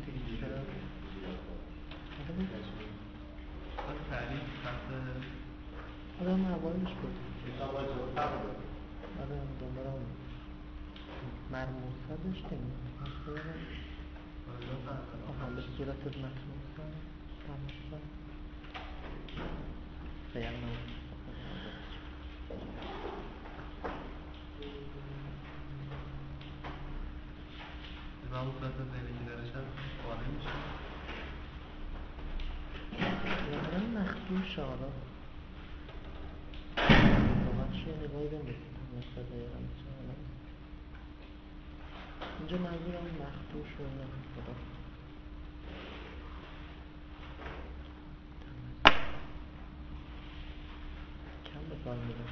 تعریف خط آره من اولش بود آره دنبالم مرموزه داشتیم به صورت مطموزه تماشا خیلی امام صورت زندگی دارشن وارد میشه یعنی مخدوش آره واقعا چیه نگاهی بندستم مثل دیرم اینجا منظورم مخدوش و اینا خدا کم به کار میدم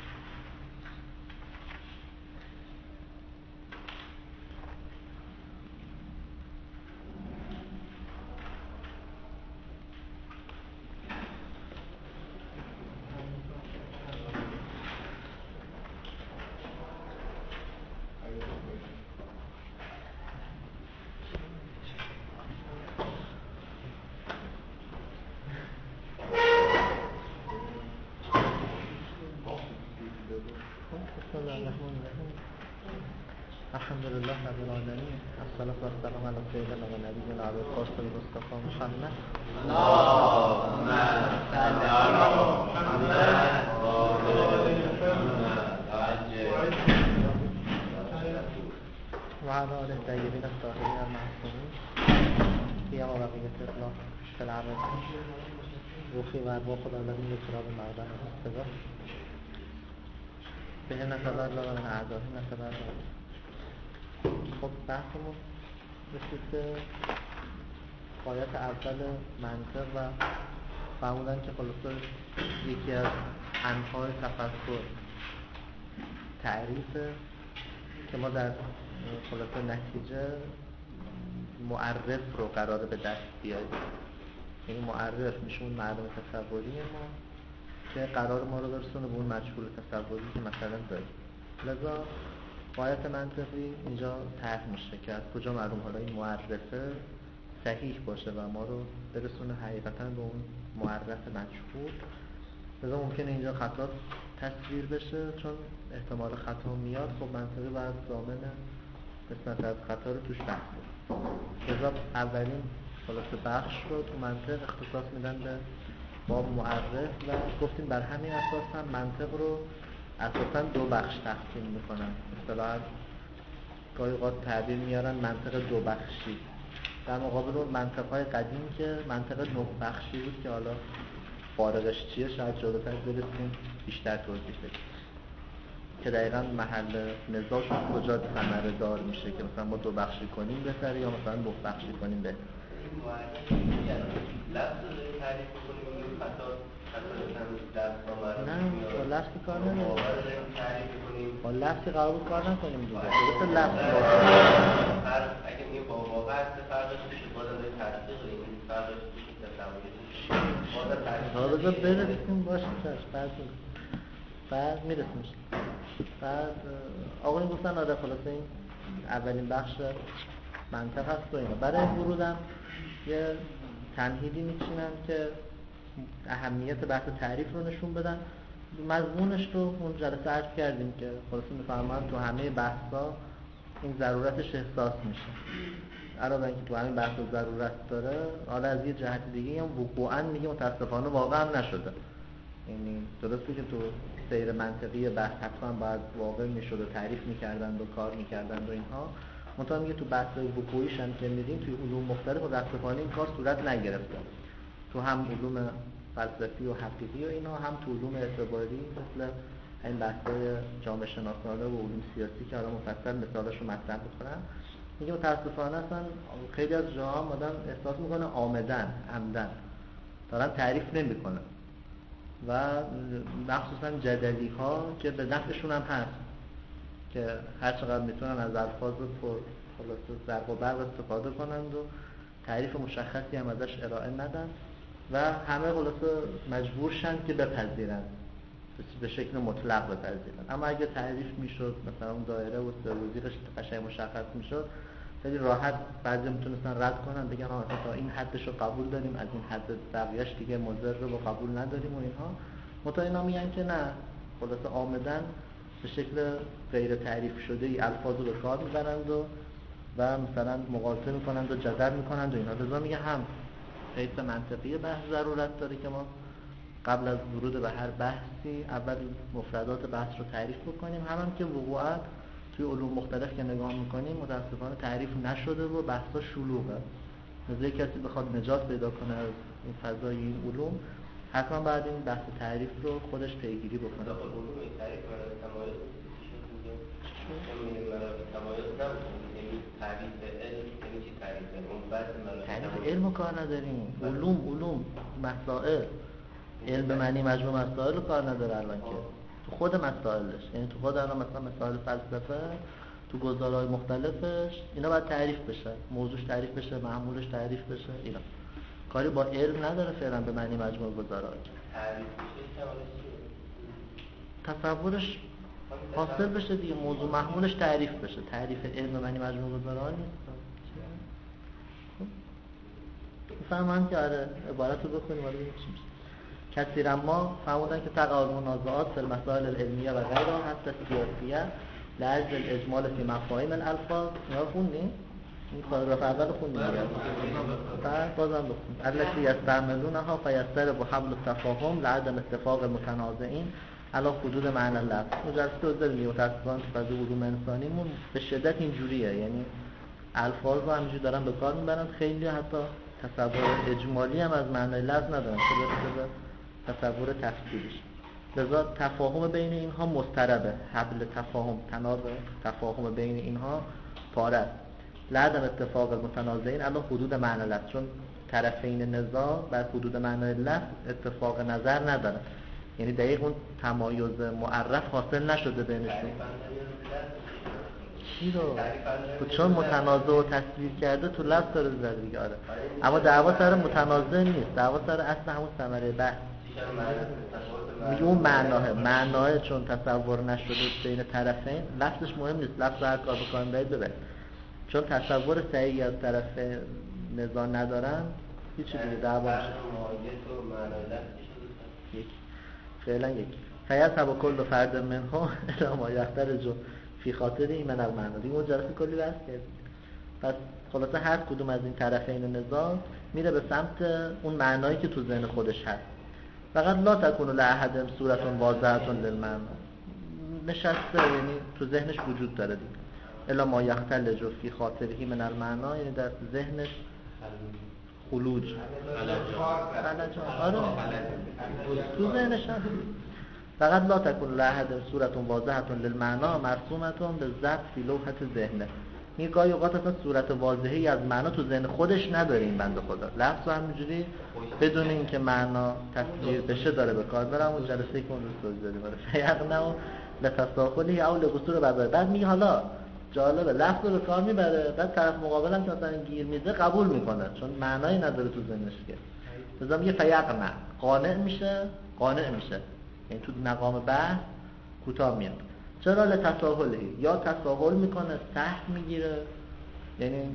الحمد لله رب العالمين الصلاة والسلام على سيدنا ونبينا أبي القاسم المصطفى محمد اللهم صل على محمد وعلى آله الطيبين الطاهرين المعصومين في بقية الله في العبد وفي مرواق الذين يتراب المعدن والاستغاث به نتبرع و من اعضاهی نتبرع. خب بحثمون رسید به قایت اول منطق و فهموندن که خلاصه یکی از انواع تفکر تعریفه که ما در خلاصه نتیجه معرف رو قراره به دست بیاریم. یعنی معرف میشه اون معلوم تصوری ما که قرار ما رو برسونه به اون مجهول تصوری که مثلا داریم. لذا قایت منطقی اینجا طرح میشه که از کجا معلوم حالا این معرفه صحیح باشه و ما رو برسونه حقیقتا به اون معرف مجهول. لذا ممکنه اینجا خطا تصویر بشه، چون احتمال خطا میاد. خب منطقی باید ضامن قسمت از خطا رو توش بحث کنه. لذا اولین خلاصه بخش رو تو منطق اختصاص میدن به باب معرف و گفتیم بر همین اساس هم منطق رو اساساً دو بخش تقسیم میکنن. اصطلاحاً گاهی اوقات تعبیر میارن منطق دو بخشی در مقابل اون منطق‌های قدیم که منطق 9 بخشی بود که حالا فارغش چیه شاید جلوتر برسیم بیشتر توضیح بدیم که دقیقاً محل نزاع کجا ثمره دار میشه که مثلا ما 2 بخشی کنیم بهتره یا مثلا 9 بخشی کنیم بهتره. نه با لفظی کار نمید با لفظی قرار بود کار نکنیم دیگه درسته لفظ اگه میگه با واقع هست فرقش میشه بازم به تصدیق این فرقش میشه حالا بذار برسیم باشه بعد میرسیم. بعد آقایی گفتن آره خلاصه این اولین بخش منطق هست و اینا. برای ورودم یه تمهیدی میچینن که اهمیت بحث تعریف رو نشون بدن. مضمونش رو اون جلسه عرض کردیم که خلاصه میفهمن تو همه بحثا این ضرورتش احساس میشه. علاوه اینکه تو همین بحث ضرورت داره، حالا از یه جهت دیگه هم وقوعاً میگه متاسفانه واقعا نشده. یعنی درسته که تو سیر منطقی بحث حتما باید واقع میشد و تعریف میکردند و کار میکردند و اینها. منتها میگه تو بحث وقوعیش هم که میدیم توی علوم مختلف متاسفانه این کار صورت نگرفته. تو هم علوم فلسفی و حقیقی و اینا، هم تو علوم اعتباری مثل این بحث‌های جامعه شناسانه و علوم سیاسی که الان مفصل مثالاشو مطرح می‌کنن. میگه متاسفانه اصلا خیلی از جاها آدم احساس میکنه عمدن دارن تعریف نمیکنن و مخصوصا جدلی ها که به نفعشون هم هست که هر چقدر میتونن از الفاظ خلاصه ضرب و برق استفاده کنند و تعریف مشخصی هم ازش ارائه ندن و همه خلاصه مجبور شن که بپذیرن، به شکل مطلق بپذیرن. اما اگه تعریف میشد مثلا اون دایره و سروزیقش قشنگ مشخص میشد، خیلی راحت بعضی میتونستن رد کنن بگن تا این حدش رو قبول داریم، از این حد بقیه‌اش دیگه مضر رو قبول نداریم و اینها. متأ اینا میگن که نه، خلاصه عامداً به شکل غیر تعریف شده ای الفاظ رو به کار میبرند و مثلا مقایسه میکنند و جدل میکنند و اینا. لذا میگه هم حیث منطقی بحث ضرورت داره که ما قبل از ورود به هر بحثی اول مفردات بحث رو تعریف بکنیم، هم که وقوعاً توی علوم مختلف که نگاه میکنیم متاسفانه تعریف نشده و بحثا شلوغه. مثلا کسی بخواد نجات پیدا کنه از این فضای این علوم حتما باید این بحث تعریف رو خودش پیگیری بکنه. تعریف تمایز تعریف علم کار نداریم، علوم مسائل، علم به معنی مجموع مسائل رو کار نداره الان که تو خود مسائلش، یعنی تو خود الان مثلا مسائل فلسفه تو گزارهای مختلفش اینا باید تعریف بشه، موضوعش تعریف بشه، معمولش تعریف بشه، اینا کاری با علم نداره فعلا به معنی مجموع گزارها. تصورش حاصل بشه دیگه، موضوع محمولش تعریف بشه، تعریف علم به معنی مجموع گزارها نیست. فهمم که آره عبارت رو بخونیم ولی چی میشه. کثیرا ما فهموندن که تقع المنازعات فی المسائل العلمیه و غیرها حتی سیاسیه لأجل الاجمال فی مفاهیم الالفاظ. اینا خوندیم؟ این پاراگراف اول خوندیم دیگه. بعد بازم بخونیم. التي یستعملونها فیضطرب حبل التفاهم لعدم اتفاق المتنازعین علی حدود معنی اللفظ. مجلسه علمی متاسفانه تو فضای علوم انسانیمون به شدت اینجوریه، یعنی الفاظ رو همینجوری دارن به کار میبرن، خیلی حتی تصور اجمالی هم از معنای لفظ ندارن که به تصور تفصیلیش. لذا تفاهم بین اینها مضطربه، حبل تفاهم، تناب تفاهم بین اینها پاره است. لعدم اتفاق المتنازعین علی حدود معنی لفظ، چون طرفین نزاع بر حدود معنای لفظ اتفاق نظر ندارن، یعنی دقیق اون تمایز معرف حاصل نشده بینشون. چی رو؟ چون متنازع و تصویر کرده تو لفظ داره زده دیگه. آره اما دعوا سر متنازع نیست، دعوا سر اصل همون ثمره بحث. میگه اون معناه چون تصور نشده بین طرفین، لفظش مهم نیست، لفظ هر کار بکنم باید ببرد، چون تصور صحیحی از طرف نزاع ندارن هیچی دیگه دعوا میشه. فعلا یک فیضطرب کل فرد منها الی ما یختلج فی خاطره من المعنی. دیگه اون جلسه کلی بحث کرد. پس خلاصه هر کدوم از این طرفین نزاع میره به سمت اون معنایی که تو ذهن خودش هست. فقط لا تکون لاحد صورت واضحه للمعنی، نشسته یعنی تو ذهنش وجود داره دیگه. الا ما یختلج فی خاطره من المعنی، یعنی در ذهنش خلوج آره تو ذهنش هست. فقط لا تکون لاحد صورت واضحه للمعنی مرسومه بالضبط فی لوحه ذهنه. این گاهی اوقات اصلا صورت واضحی از معنا تو ذهن خودش نداره این بنده خدا، لفظ همینجوری بدون اینکه معنا تصویر بشه داره به کار برم. اون جلسه که اون روز توضیح دادیم فیقنه لتساخلی او لقصور بذاره. بعد میگه حالا جالبه لفظ رو به کار میبره، بعد طرف مقابل هم که مثلا گیر میده قبول میکنه چون معنایی نداره تو ذهنش که. مثلا میگه فیقنه قانع میشه، یعنی تو مقام بحث کوتاه میاد. چرا لتساهلی؟ یا تساهل میکنه، سهل میگیره، یعنی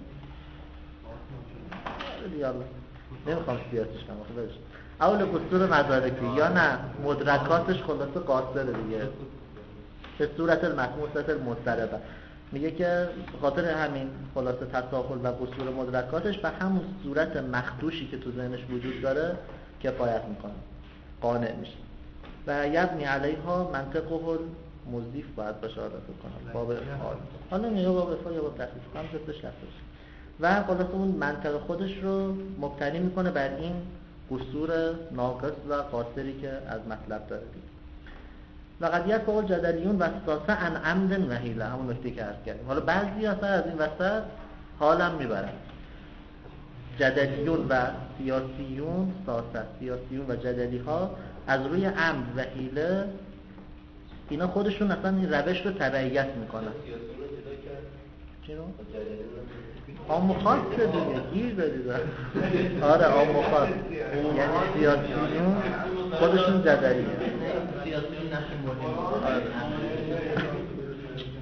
یالا نمیخوام سیاسیش کنم خودش اول قصور مدارکی، یا نه مدرکاتش خلاصه قاصره دیگه به صورت المحموسه المضطربه. میگه که خاطر همین خلاصه تساهل و قصور مدرکاتش به همون صورت مخدوشی که تو ذهنش وجود داره کفایت میکنه، قانع میشه. و یبنی علیها منطقه مضیف باید باشه عادت کنم باب حالا یا باب افا یا باب تخصیص هم جفتش لفتش. و خلاصه اون منطقه خودش رو مبتنی میکنه بر این قصور ناقص و قاصری که از مطلب داره. و قد یکفع الجدلیون وسوسه عن عمد و حیله، همون نکته که عرض کردیم. حالا بعضی اصلا از این وسط حالم میبرن، جدلیون و سیاسیون، سیاسیون و جدلی ها از روی عمد و حیله اینا خودشون اصلا این روش رو تبعیت میکنن. چی رو؟ عام و خاص دیگه گیر دادید. آره عام و خاص، یعنی سیاسیون خودشون جدلیه. سیاسیون نقش مهم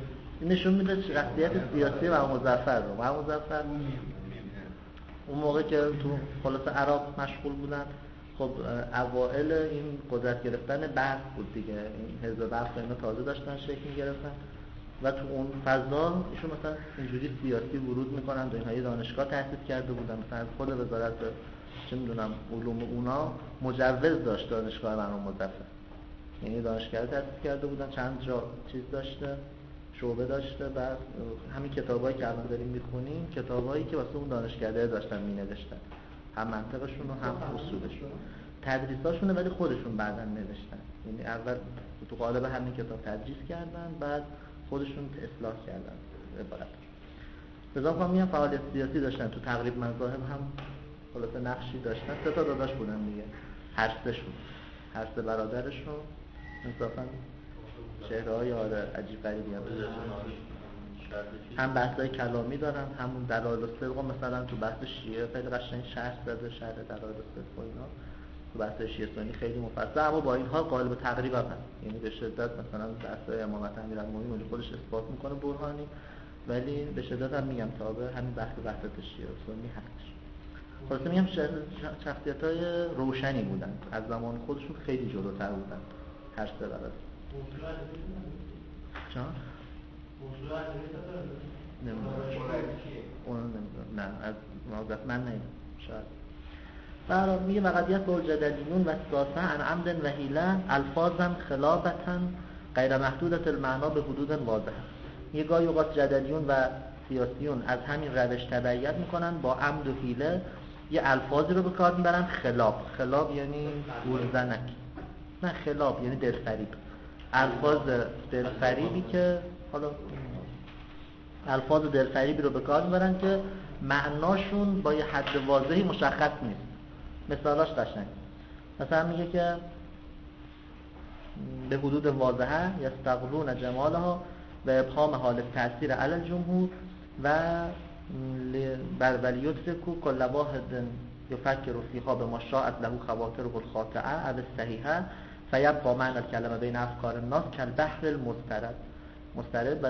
این نشون میده شخصیت سیاسی محمود مظفر رو. محمود مظفر اون موقع که تو خلاص عراق مشغول بودن، خب اوائل این قدرت گرفتن بحث بود دیگه، این حزب بحث اینا تازه داشتن شکل می‌گرفتن و تو اون فضا ایشون مثلا اینجوری سیاسی ورود میکنن، و اینها یه دانشگاه تأسیس کرده بودن، مثلا از خود وزارت چه میدونم علوم اونا مجوز داشت دانشگاه مرحوم مظفر، یعنی دانشگاه تأسیس کرده بودن، چند جا چیز داشته، شعبه داشته، بعد همین کتابایی که الان داریم میخونیم کتابایی که واسه اون دانشکده داشتن مینوشتن، هم منطقشون و هم اصولشون، تدریساشونه، ولی خودشون بعداً نوشتن، یعنی اول تو قالب همین کتاب تدریس کردن، بعد خودشون اصلاح کردن عبارت. بذار میگم فعالیت سیاسی داشتن، تو تقریب مذاهب هم خلاصه نقشی داشتن. 3 تا داداش بودن دیگه، هر سه برادرشون انصافا چهره‌های عجیب غریبی هم بحث‌های کلامی دارن، همون دلایل الصدق مثلا تو بحث شیعه خیلی قشنگ شرح داده، شرح دلایل الصدق و اینا تو بحث شیعه سنی خیلی مفصل، اما با این حال قالب تقریبا هست، یعنی به شدت مثلا بحث‌های امامت امیرالمومنین خودش اثبات میکنه برهانی، ولی به شدت هم میگم تابع همین بحث شیعه سنی هستش. خلاصه میگم شخصیت‌های روشنی بودن، از زمان خودشون خیلی جلوتر بودن هر سه برادر. چرا؟ نه از موضوع من نیم شاید برای میگه وقدیت با الجدلیون و ساسه عن عمد و حیله الفاظا خلابتا غیر محدودت المعنا به حدود واضحه. یه گاهی اوقات جدلیون و سیاسیون از همین روش تبعیت میکنن، با عمد و حیله یه الفاظی رو به کار میبرن، خلاب یعنی گولزنک، نه خلاب یعنی دلفریب، الفاظ دلفریبی که حالا الفاظ دلفریبی رو به کار میبرن که معناشون با یه حد واضحی مشخص نیست. مثالاش قشنگ، مثلا میگه که به حدود واضحه یستغلون جمالها و ابهام حال تأثیر علی الجمهور و ولیترکو کل واحد یفکر فیها بما شاءت له خواطره الخاطئه او الصحیحه فیبقى معنی الکلمه بین افکار الناس کالبحر المضطرب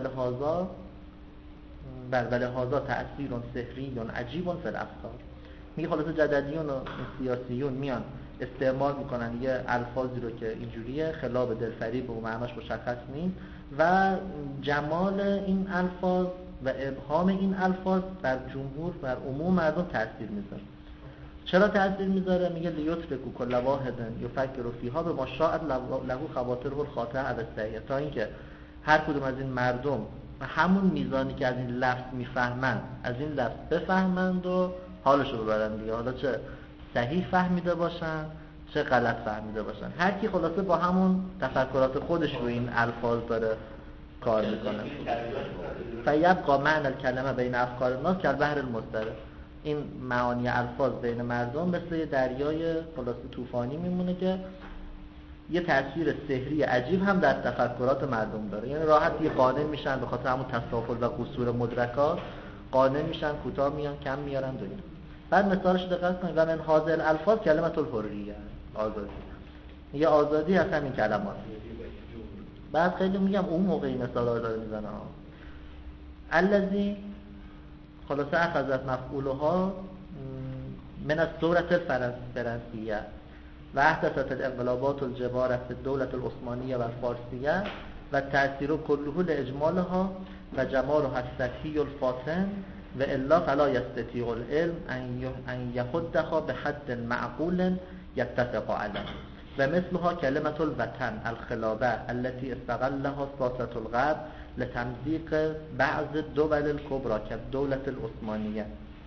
ولهذا تأثیر سحری عجیب فی الافکار. میگه خلاص جدلیون و سیاسیون میان استعمال میکنن یه الفاظی رو که اینجوریه، خلاب دلفریب و معناش مشخص نیست، و جمال این الفاظ و ابهام این الفاظ بر جمهور، بر عموم مردم تأثیر میذاره. چرا تأثیر میذاره؟ میگه لیترکو کل واحد یفکر فیها بما شاء له خواطره الخاطئه او الصحیحه، تا اینکه هر کدوم از این مردم همون میزانی که از این لفظ میفهمند از این لفظ بفهمند و حالشو ببرن دیگه، حالا چه صحیح فهمیده باشن چه غلط فهمیده باشن، هر کی خلاصه با همون تفکرات خودش رو این الفاظ داره کار میکنه. فیبقى معنی الکلمه بین افکار الناس کالبحر المضطرب، این معانی الفاظ بین مردم مثل یه دریای خلاصه طوفانی میمونه که یه تاثیر سحری عجیب هم در تفکرات مردم داره، یعنی راحت یه قانع میشن به خاطر همون تساهل و قصور مدرکات، قانع میشن، کوتاه میان، کم میارن دوید. بعد مثالش دقت کنید، و من حاضر الفاظ کلمت الحریه، آزادی، یه آزادی هست همین کلمات. بعد خیلی میگم اون موقعی مثالا داره میزنه ها الذی خلاصه اخذت مفعولها من الثوره الفرنسیه و احدثت الانقلابات الجباره في الدوله العثمانيه و الفارسیه و تأثیر كله لاجمالها و جمالها السطحی الفاطن و الا فلا يستطيع العلم ان يحدها بحد معقول يتفق عليه و مثلها کلمة الوطن الخلابه التي استغلها ساسة الغرب لتمزيق بعض الدول الكبرى كالدولة العثمانية.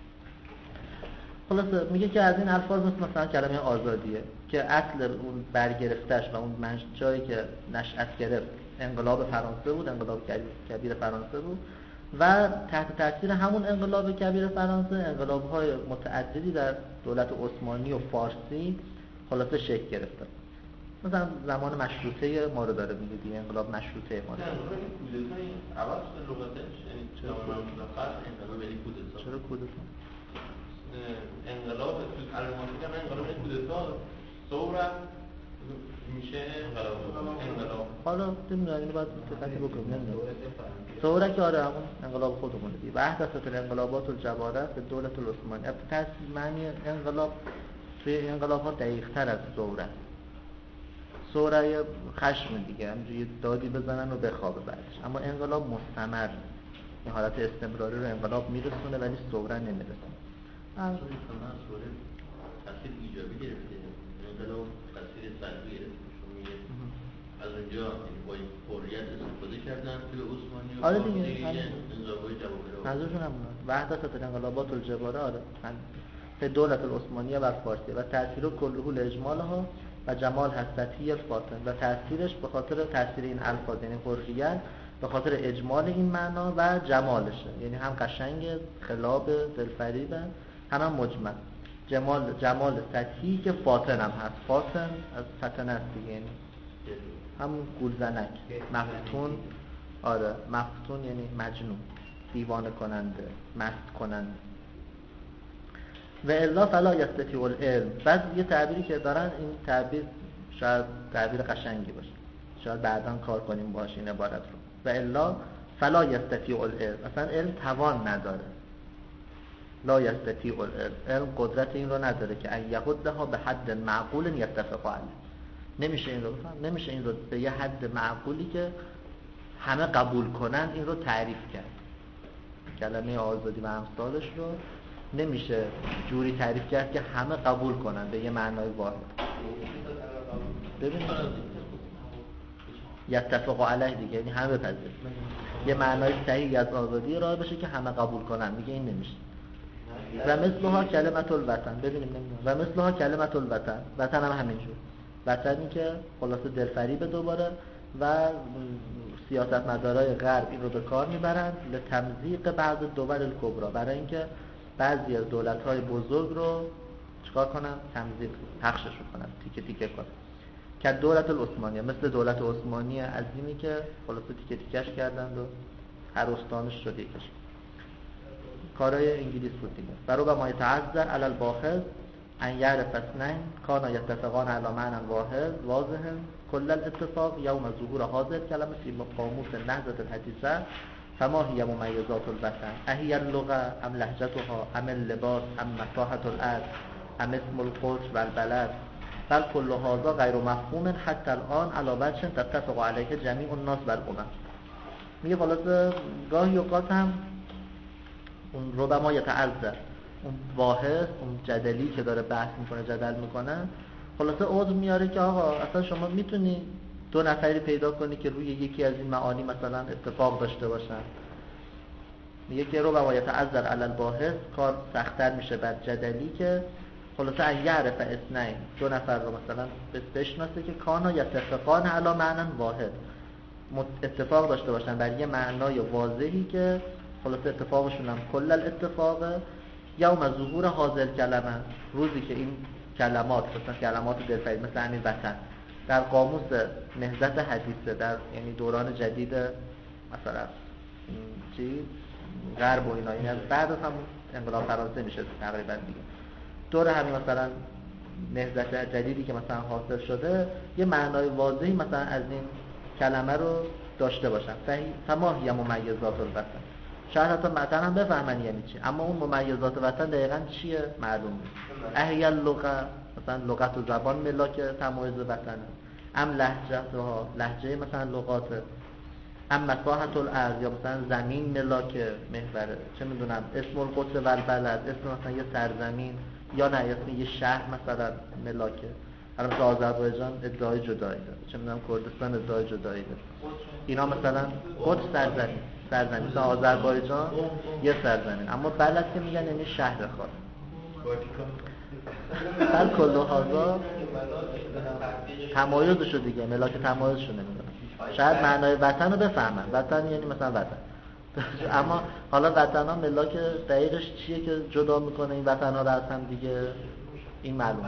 خلاصه میگه که از این الفاظ مثلا کلمه آزادیه که اصل اون برگرفتش و اون جایی که نشأت گرفت انقلاب فرانسه بود، انقلاب کبیر فرانسه بود، و تحت تاثیر همون انقلاب کبیر فرانسه انقلاب‌های متعددی در دولت عثمانی و فارسی خلاصه شکل گرفته. مثلا زمان مشروطه ما رو داره میگه دیگه، انقلاب مشروطه ما رو داره. چرا کودتا؟ انقلاب انقلاب کودتا ثوره میشه انقلاب حالا نمیدونم اینو باید دقت بکنیم. نمیدونم ثوره که آره همون انقلاب خودمونه دیگه. و احدثت الانقلابات الجباره به دولت العثمانی. البته معنی انقلاب توی انقلاب‌ها دقیق‌تر از ثوره. ثوره خشم دیگه، همینجوری دادی بزنن و بخوابه بعدش. اما انقلاب مستمر، این حالت استمراری رو انقلاب میرسونه ولی ثوره نمیرسونه. ثوره تاثیر ایجابی گرفته، انقلاب تاثیر سلبی گرفته. از اونجا با این حریت استفاده کردن توی عثمانی و آره دیگه انقلاب‌های جوابی منظورشون همونه. وحدت الانقلابات الجباره آره به دولت العثمانیه و فارسیه و تأثیر کله الاجمالها و جمال حسطی الفاطن و تأثیرش به خاطر تأثیر این الفاظ یعنی حریت به خاطر اجمال این معنا و جمالشه، یعنی هم قشنگ خلاب دلفریبه هم مجمل. جمال سطحی که فاطن هم هست. فاطن از فتن است دیگه، یعنی همون گولزنک. مفتون آره مفتون یعنی مجنون، دیوانه کننده، مست کننده. و الا فلا یستطیع العلم. بعد یه تعبیری که دارن، این تعبیر شاید تعبیر قشنگی باشه، شاید بعداً کار کنیم باشه این عبارت رو. و الا فلا یستطیع العلم، اصلا علم توان نداره. لا یستطیع العلم، علم قدرت این رو نداره که ان یحدها به حد معقول یتفق علیه. نمیشه این رو بفهم، نمیشه این رو به یه حد معقولی که همه قبول کنن این رو تعریف کرد. کلمه آزادی و امثالش رو نمیشه جوری تعریف کرد که همه قبول کنن به یه معنای واحد. ببینید یتفق علیه دیگه، یعنی همه بپذیرن. یه معنای صحیحی از آزادی راه بشه که همه قبول کنن، میگه این نمیشه. و مثلها کلمت الوطن. ببینیم نمیدونم. و مثلها کلمت الوطن، وطن هم همینجور. وطنی که خلاصه دلفریب دوباره و سیاستمدارای غرب این رو به کار میبرن لتمزیق بعض دول الکبرى، برای اینکه بعضی از دولت‌های بزرگ رو چیکار کنن؟ تمزیق، پخشش کنن، تیکه تیکه کنن. که دولت العثمانیه، مثل دولت عثمانی عظیمی که خلاصه تیکه تیکش کردند و هر استانش شد یکش. کارای انگلیس بود دیگه. برو به ما یتعذر علی الباخذ ان یعرف اثنین کانا یتفقان علی معنی واحد واضح کل الاتفاق یوم ظهور هذا الکلمه فی قاموس نهضة الحدیثه فما هی ممیزات الوطن اهی اللغه ام لهجتها ام اللباس ام مساحة الارض ام اسم القدس و البلد بل كل هذا غیر مفهوم حتی الان علی وجه تتفق علیه جمیع الناس و الامم. میگه خلاصه گاهی اوقات هم اون ربما یتعذر، اون واحد، اون جدلی که داره بحث میکنه، جدل میکنه، خلاصه عذر میاره که آقا اصلا شما میتونی دو نفری پیدا کنی که روی یکی از این معانی مثلا اتفاق داشته باشن. میگه که ربما یتعذر علی الباحث، کار سخت‌تر میشه بر جدلی که خلاصه ان یعرف اثنین، دو نفر رو مثلا بشناسه که کانا یتفقان علی معنی واحد، اتفاق داشته باشن بر یه معنای واضحی که خلاصه اتفاقشون هم کل الاتفاق یوم ظهور هذا کلمه، روزی که این کلمات مثلا کلمات دلفریب مثل همین وطن در قاموس نهضت حدیثه، در یعنی دوران جدید مثلا چی غرب و اینا، این از بعد از هم انقلاب فرانسه میشه تقریبا دیگه، دور همین مثلا نهضت جدیدی که مثلا حاصل شده یه معنای واضحی مثلا از این کلمه رو داشته باشن. فما هی ممیزات الوطن، شاید حتی مثلا هم بفهمن یعنی چی، اما اون ممیزات وطن دقیقاً چیه معلوم نیست. احی اللغه، مثلا لغت و زبان ملاک تمایز وطنه، ام لهجه‌ها، لهجه مثلا لغات، ام مساحة الارض، یا مثلا زمین ملاک محوره، چه میدونم اسم القدس و البلد، اسم مثلا یه سرزمین، یا نه اسم یه شهر مثلا ملاکه. الان مثلا آذربایجان ادعای جدایی داره، چه میدونم کردستان ادعای جدایی داره، اینا مثلا قدس سرزمین مثلا آذربایجان یه سرزمین، اما بلد که میگن یعنی شهر خاص. بل کل هذا تمایزشو دیگه، ملاک تمایزشو نمیدونم، شاید معنای وطن رو بفهمن، وطن یعنی مثلا وطن اما حالا وطن ها ملاک دقیقش چیه که جدا میکنه این وطن ها رو از هم دیگه، این معلومه.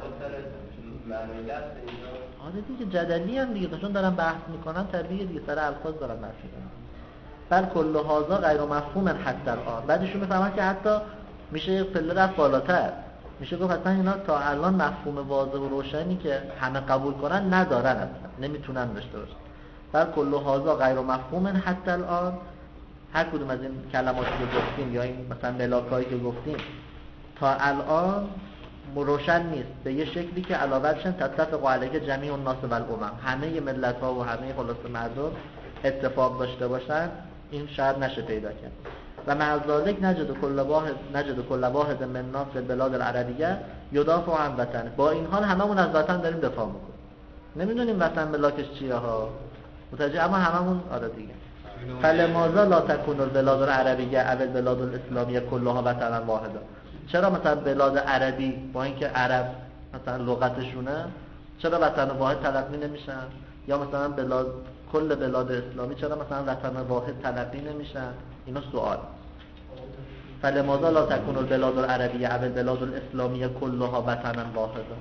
آره دیگه جدلی هم دیگه، چون دارن بحث میکنن طبیعیه دیگه، سر الفاظ دارن بحث میکنن. بل کل هذا غیر مفهوم حتی الان، بعدشون میفهمن که حتی میشه یک پله رفت بالاتر، میشه گفت اصلا اینا تا الان مفهوم واضح و روشنی که همه قبول کنن ندارن، اصلا نمیتونن داشته باشن. بر کل هذا غیر مفهوم حتی الان. هر کدوم از این کلماتی که گفتیم یا این مثلا ملاکایی که گفتیم تا الان روشن نیست به یه شکلی که علاوه‌شن تتفق علیه جمیع الناس و الامم، همه ملت‌ها و همه خلاص مردم اتفاق داشته باشن، این شاید نشه پیدا کرد. و مع ذلک نجد کل واحد منا فی البلاد العربیه یدافع عن وطن. با این حال هممون از وطن داریم دفاع میکنیم، نمیدونیم وطن ملاکش چیه ها، متوجه، اما هممون آره دیگه. فلماذا لا تكون البلاد العربیه او البلاد الاسلامیه کلها وطنا واحدا؟ چرا مثلا بلاد عربی با اینکه عرب مثلا لغتشونه چرا وطن واحد تلقی نمیشن؟ یا مثلا کل بلاد اسلامی چرا مثلا وطن واحد تلقی نمیشن؟ اینا سوال. فلماذا لا تكون البلاد العربیه او البلاد الاسلامیه کلها وطنا واحدا؟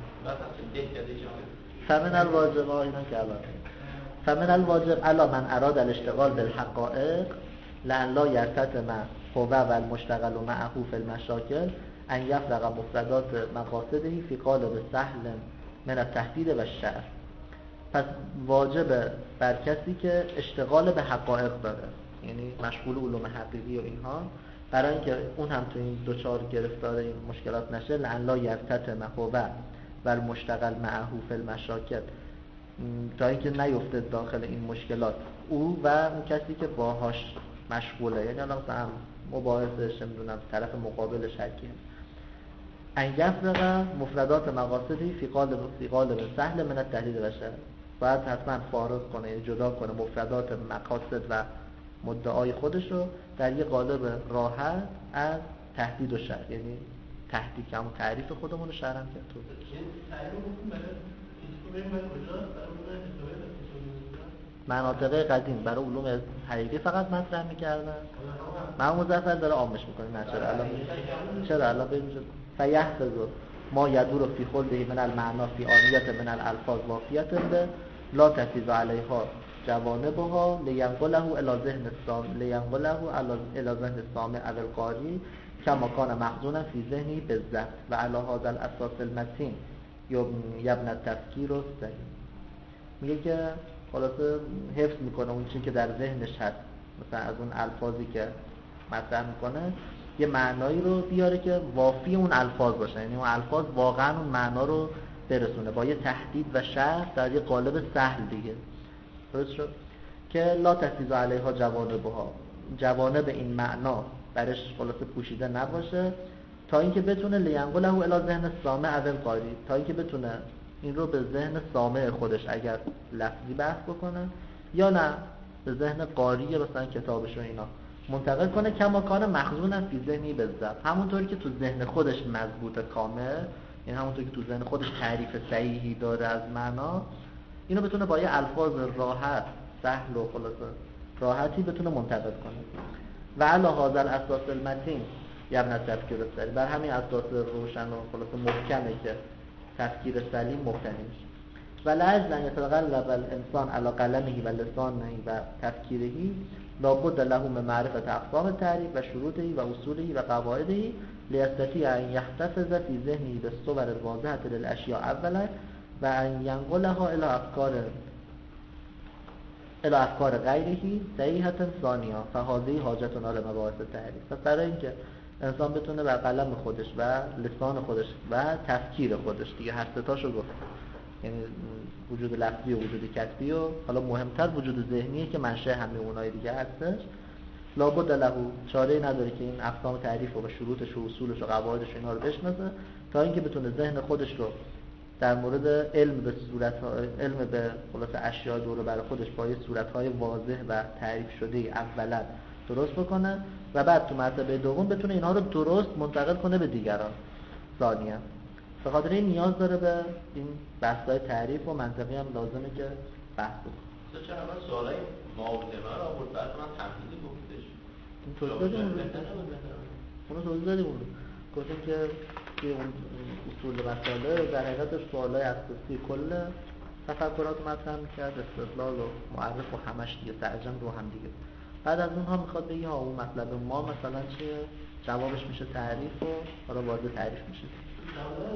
فمن الواجب اینا کلام فمن الواجب علی من اراد الاشتغال بالحقائق لأن لا يرتتم هو والمشتغل معه في المشاكل ان يفرغ مفردات مقاصده في قالب سهل من التهدید و الشعر. پس واجب بر کسی که اشتغال به حقایق داره، یعنی مشغول علوم حقیقی و اینها، برای اینکه اون هم تو این دوچار گرفتار این مشکلات نشه، لأن لا يرتتم هو والمشتغل معه في المشاكل، تا اینکه نیفته داخل این مشکلات او و اون کسی که باهاش مشغوله، یعنی الان مثلا مباحثش نمیدونم طرف مقابلش هرکی، ان یفرغ مفردات مقاصدی فی قالب سهل من التهدید و الشعر، باید حتما فارغ کنه، یعنی جدا کنه مفردات مقاصد و مدعای خودش رو در یه قالب راحت از تهدید و شعر، یعنی تهدید که همون تعریف خودمون رو شعر هم کرد تو مناطق قدیم برای علوم حقیقی فقط مطرح می‌کردن. ما مظفر داره عامش می‌کنه. نه چرا الان ببینید فیحفظ ما یدور فی خلده من المعنا فی آنیت من الالفاظ وافیت به لا تفیض علیها جوانبها لینقله الی ذهن السامع او القاری کما کان مخزونا فی ذهنی بالضبط و علی هذا الاساس المتین یبنی التفکیر و سعی. میگه که خلاصه حفظ میکنه اون چیزی که در ذهنش هست، مثلا از اون الفاظی که مطرح میکنه یه معنایی رو بیاره که وافی اون الفاظ باشه، یعنی اون الفاظ واقعا اون معنا رو برسونه با یه تهدید و شرح در یه قالب سهل دیگه. درست شد که لا تفیض علیها جوانبها، جوانب این معنا برش خلاصه پوشیده نباشه، تا اینکه بتونه لینقله الی ذهن السامع او القاری، تا اینکه بتونه این رو به ذهن سامع خودش اگر لفظی بحث بکنه یا نه به ذهن قاری مثلا کتابش و اینا منتقل کنه، کما کان مخزون فی ذهنی بالضبط، همونطوری که تو ذهن خودش مضبوط کامل، یعنی همونطوری که تو ذهن خودش تعریف صحیحی داره از معنا، اینو بتونه با یه الفاظ راحت سهل و خلاصه راحتی بتونه منتقل کنه. و علی هذا الاساس المتین یبنی التفکیر السلیم، بر همین اساس روشن و خلاصه محکمه که تفکیر سلیم مبتنی میشه. و لاجل ان یتغلب الانسان علی قلمه و لسانه و تفکیره لابد له من معرفت اقسام التعریف و شروطه و اصوله و قواعده لیستطیع ان یحتفظ فی ذهنه بالصور الواضحه للاشیاء اولا و ان ینقلها الى افکار غیره صحیحه ثانیه فهذه حاجتنا لمباحث التعریف. پس برای اینکه انسان بتونه بر قلم خودش و لسان خودش و تفکیر خودش، دیگه هر سه تاشو گفت، یعنی وجود لفظی و وجود کتبی و حالا مهمتر وجود ذهنیه که منشأ همه اونای دیگه هستش، لابد له، چاره‌ای نداره که این اقسام تعریف و شروطش و اصولش و قواعدش اینا رو بشناسه، تا اینکه بتونه ذهن خودش رو در مورد علم به خلاص اشیاء دور بر خودش با یه صورت‌های واضح و تعریف شده اولا درست بکنه و بعد تو مرتبه دوم بتونه اینها رو درست منتقل کنه به دیگران ثانیاً. به خاطر این نیاز داره به این بحث‌های تعریف و منطقی هم لازمه که بحث بکنه. چرا من سوالای معاودمه رو آورد بعد من تمهیدی گفتش. این توضیح دادیم گفتیم که اون اصول مسئله در حقیقت سوالای اساسی کل تفکرات مطرح می‌کرد، استدلال و معرف و همش دیگه ترجم رو هم دیگه. بعد از اونها میخواد بگه ها اون مطلب ما مثلا چیه، جوابش میشه تعریف و حالا وارد تعریف میشه.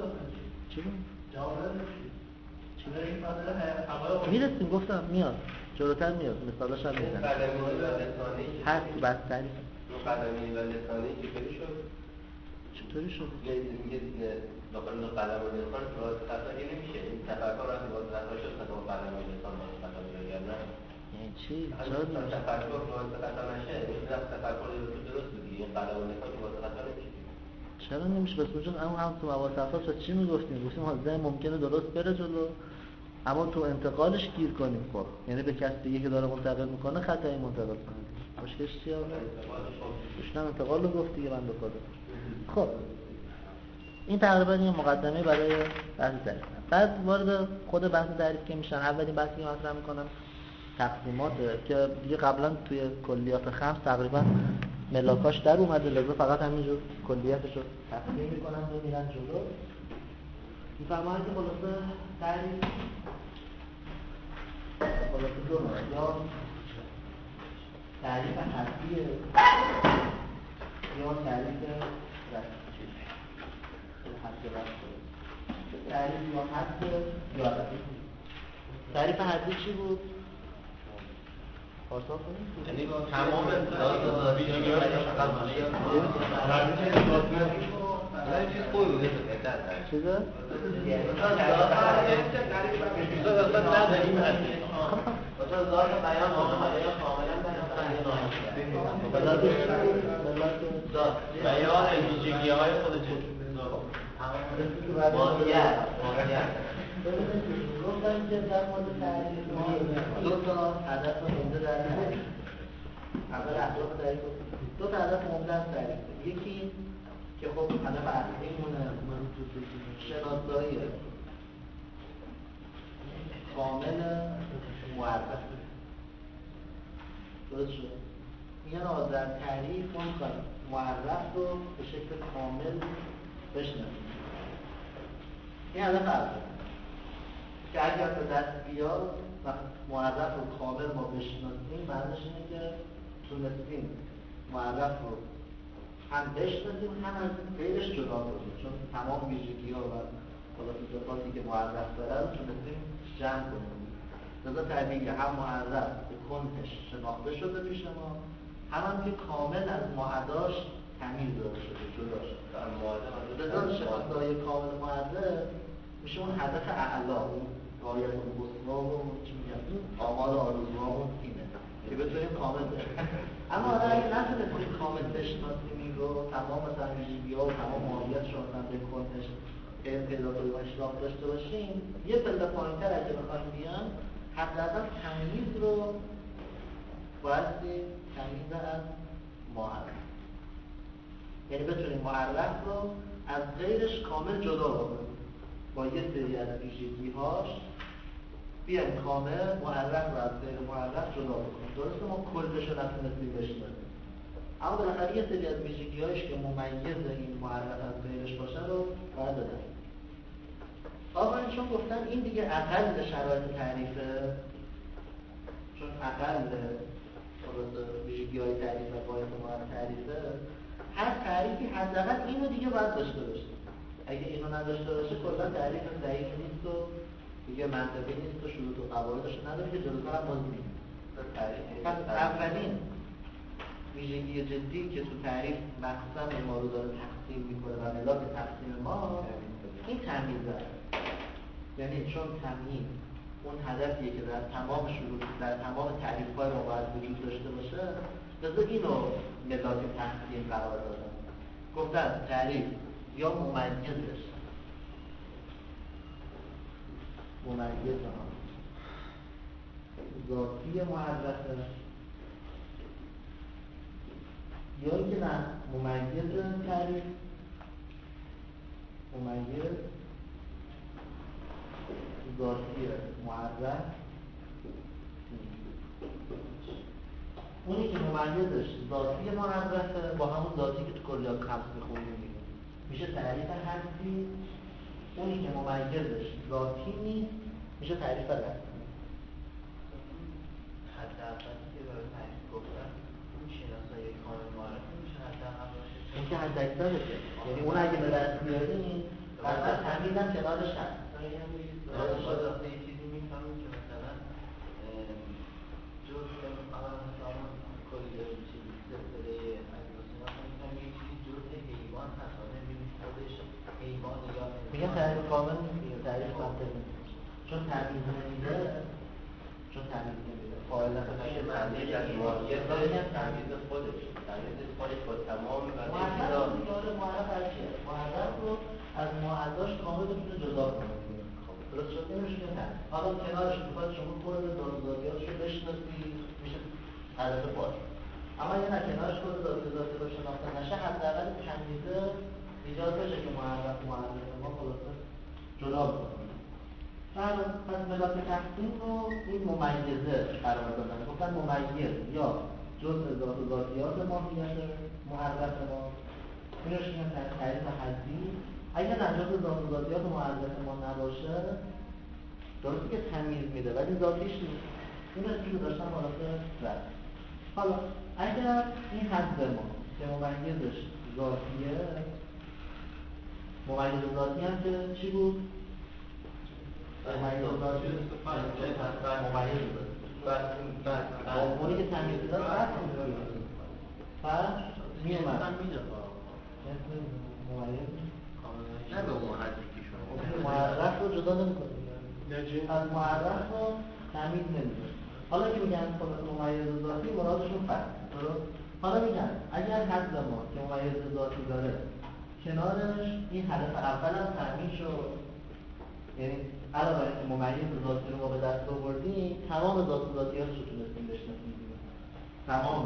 چی بود؟ جواب میرسیم گفتم میاد. جلوتر میاد مثالش هم میزنه. قلمی و لسانی هست بس تعریف قلمی و لسانی چطوری شد؟ چطوری شد؟ میگه داخل قلم و لسان باید خطایی نمیشه. این تفکر وقتی باید خطا شد خطا قلم و لسان باید خطا بیاگر نه؟ یعنی چی؟ چرا نمیشه؟ تفکر باید خطا نشه. این تفکر درست بودی. این قلم و لسان باید خطا نمیشه. چرا نمیشه؟ بس بجون هم تو مواد تفاوت چی میگفتیم؟ گفتیم ذهن ممکنه درست بره جلو اما تو انتقالش گیر کنیم. خب یعنی به کسی دیگه که داره منتقل میکنه خطایی منتقل کنه. مشکلش چیه؟ داشتم انتقال رو گفت دیگه بنده خدا. خب این تقریبا یه مقدمه برای بحث تعریف. بعد وارد خود بحث تعریف که میشن، اولین بحثی که مطرح میکنم تقسیمات که دیگه قبلا توی کلیات خمس تقریبا ملاکاش در اومده، لذا فقط همینجور کلیاتش رو تقسیم میکنن و میرن جلو. میفرمایند که خلاصه تعریف خلاصه دو نوع، یا تعریف حرفیه یا تعریف رسمی. تعریف یا حرف یا رسمی. تعریف حرفی چی بود؟ پاسخ کنید؟ یعنی تمام ویژگی‌هاش فقط این چیز خوبی بوده چیزه؟ بیان ویژگی‌های خود ماهیت گفتم که در مورد تعریف ما دو تا هدف عمده در تعریف. اول اهداف تعریف دو تا هدف عمده از تعریف. یکی که خب هدف اصلیمونه شناسایی کامل معرف. درست شد؟ میگن در تعریف ما می‌خوایم معرف رو به شکل کامل بشناسیم. این هدف اول که اگر به دست بیاد و معرف رو کامل ما بشناسیم، معنیش اینه که تونستیم معرف رو هم بشناسیم هم از غیرش جدا کنیم، چون تمام ویژگی‌ها و صفاتی که معرف داره رو تونستیم جمع کنیم. لذا طبیعیه هم معرف به کنهش شناخته شده پیش ما، هم که کامل از معداش تمیز داده شده، جدا شده. لذا شناسایی کامل معرف میشه اون هدف اعلا، اون غایت القصوا و چی میگن آمال آرزوهامون اینه که بتونیم کامل بشیم. اما اگه نتونستیم کامل بشناسیم این رو، تمام مثلا ویژگی‌ها و تمام ماهیتش رو مثلا به کنش پیدا کنیم و اشتراک داشته باشیم، یه پله پایین‌تر اگه بخوایم بیان، حداقل تمییز رو بایستی تمییز از معرف، یعنی بتونیم معرف رو از غیرش کامل جدا بکنیم. با یه سری از ویژگی‌هاش بیایم کامل معرف رو از غیر معرف جدا بکنیم. درسته ما کلش رو نتونستیم بشناسیم، اما بالاخره یه سری از ویژگی‌هاش که ممیز این معرف از غیرش باشه رو باید بدهیم. آقایون چون گفتن این دیگه اقل شرایط تعریفه، چون اقل ویژگی‌های تعریف و باید معرف تعریفه، هر تعریفی حداقل اینو دیگه باید داشته باشه. اگه اینو نداشته باشه کلا تعریف ضعیف نیست و دیگه منطقی نیست و شروط و قواعدش نداره که جلوتر هم باز نیست. پس اولین ویژگی جدی که تو تعریف مقسم ما رو داره تقسیم میکنه و ملاک تقسیم ما این تمییز است. یعنی چون تمییز اون هدفیه که در تمام شروط در تمام تعریف‌های ما باید وجود داشته باشه، لذا اینو ملاک تقسیم قرار دادن. گفتن تعریف یا ممیزش ذاتی معرفه یا اینکه نه ممیز تعریف ممیز ذاتی معرف، اونی که ممیزش ذاتی معرفه با همون ذاتی که تو کلیات خمس میخونیم میشه تعریف حرفی. اونی که ممیزش ذاتی نیست میشه تعریف رسمی. حداقل که برای تعریف گفتن اون شناسایی کامل معرف میشه حداقل باشه. این که حد اکثرشه، یعنی اون اگه به دست بیاریم بعد تمیز هم کنارش هست. یه چیزی میفهمیم که مثلا میگه تعریف کامل نیست، تعریف منطقی نیست. چون تمیز نمیده فاعل میشه معنی از ماهیت تمیز خودش با تمام معرف از چیه؟ معرف رو از معداش کامل بتونه جدا کنه. درست شد؟ نمیشه تمیز. حالا کنارش میخواد شما کل ذاتیاتش رو بشناسی میشه عدد باز. اما یه کنارش کل ذاتیات رو شناخته نشه حداقل تمیزه ایجاد بشه که معرف ما خلاصه جدا بکنه. پس ملاک تقسیم رو این ممیزه قرار دادن. گفتن ممیز یا جزء ذات و ذاتیات ماهیت معرف ما، اینوش میگن تعریف حدی. اگر جزء ذات و ذاتیات معرف ما نباشه درسته که تمیز میده ولی ذاتیش نیست. این رو داشتم خلاصه رد. حالا اگر این حد ما که ممیزش ذاتیه، ممیز ذاتی هم که چی بود؟ ممیز ذاتی اونی که تمیز داد بس میومد مثل ممیز نه به اون حدی که شما معرف رو جدا نمی کنیم، از معرف رو تمیز نمیده. حالا که میگن ممیز ذاتی مرادشون فرق. حالا میگن اگر حد ما که ممیز ذاتی داره کنارش این هدف اول هم تامین شد، یعنی علاوه بر اینکه ممیز ذاتی رو ما به دست آوردیم تمام ذات و ذاتیاتش رو تونستیم بشناسیم. تمام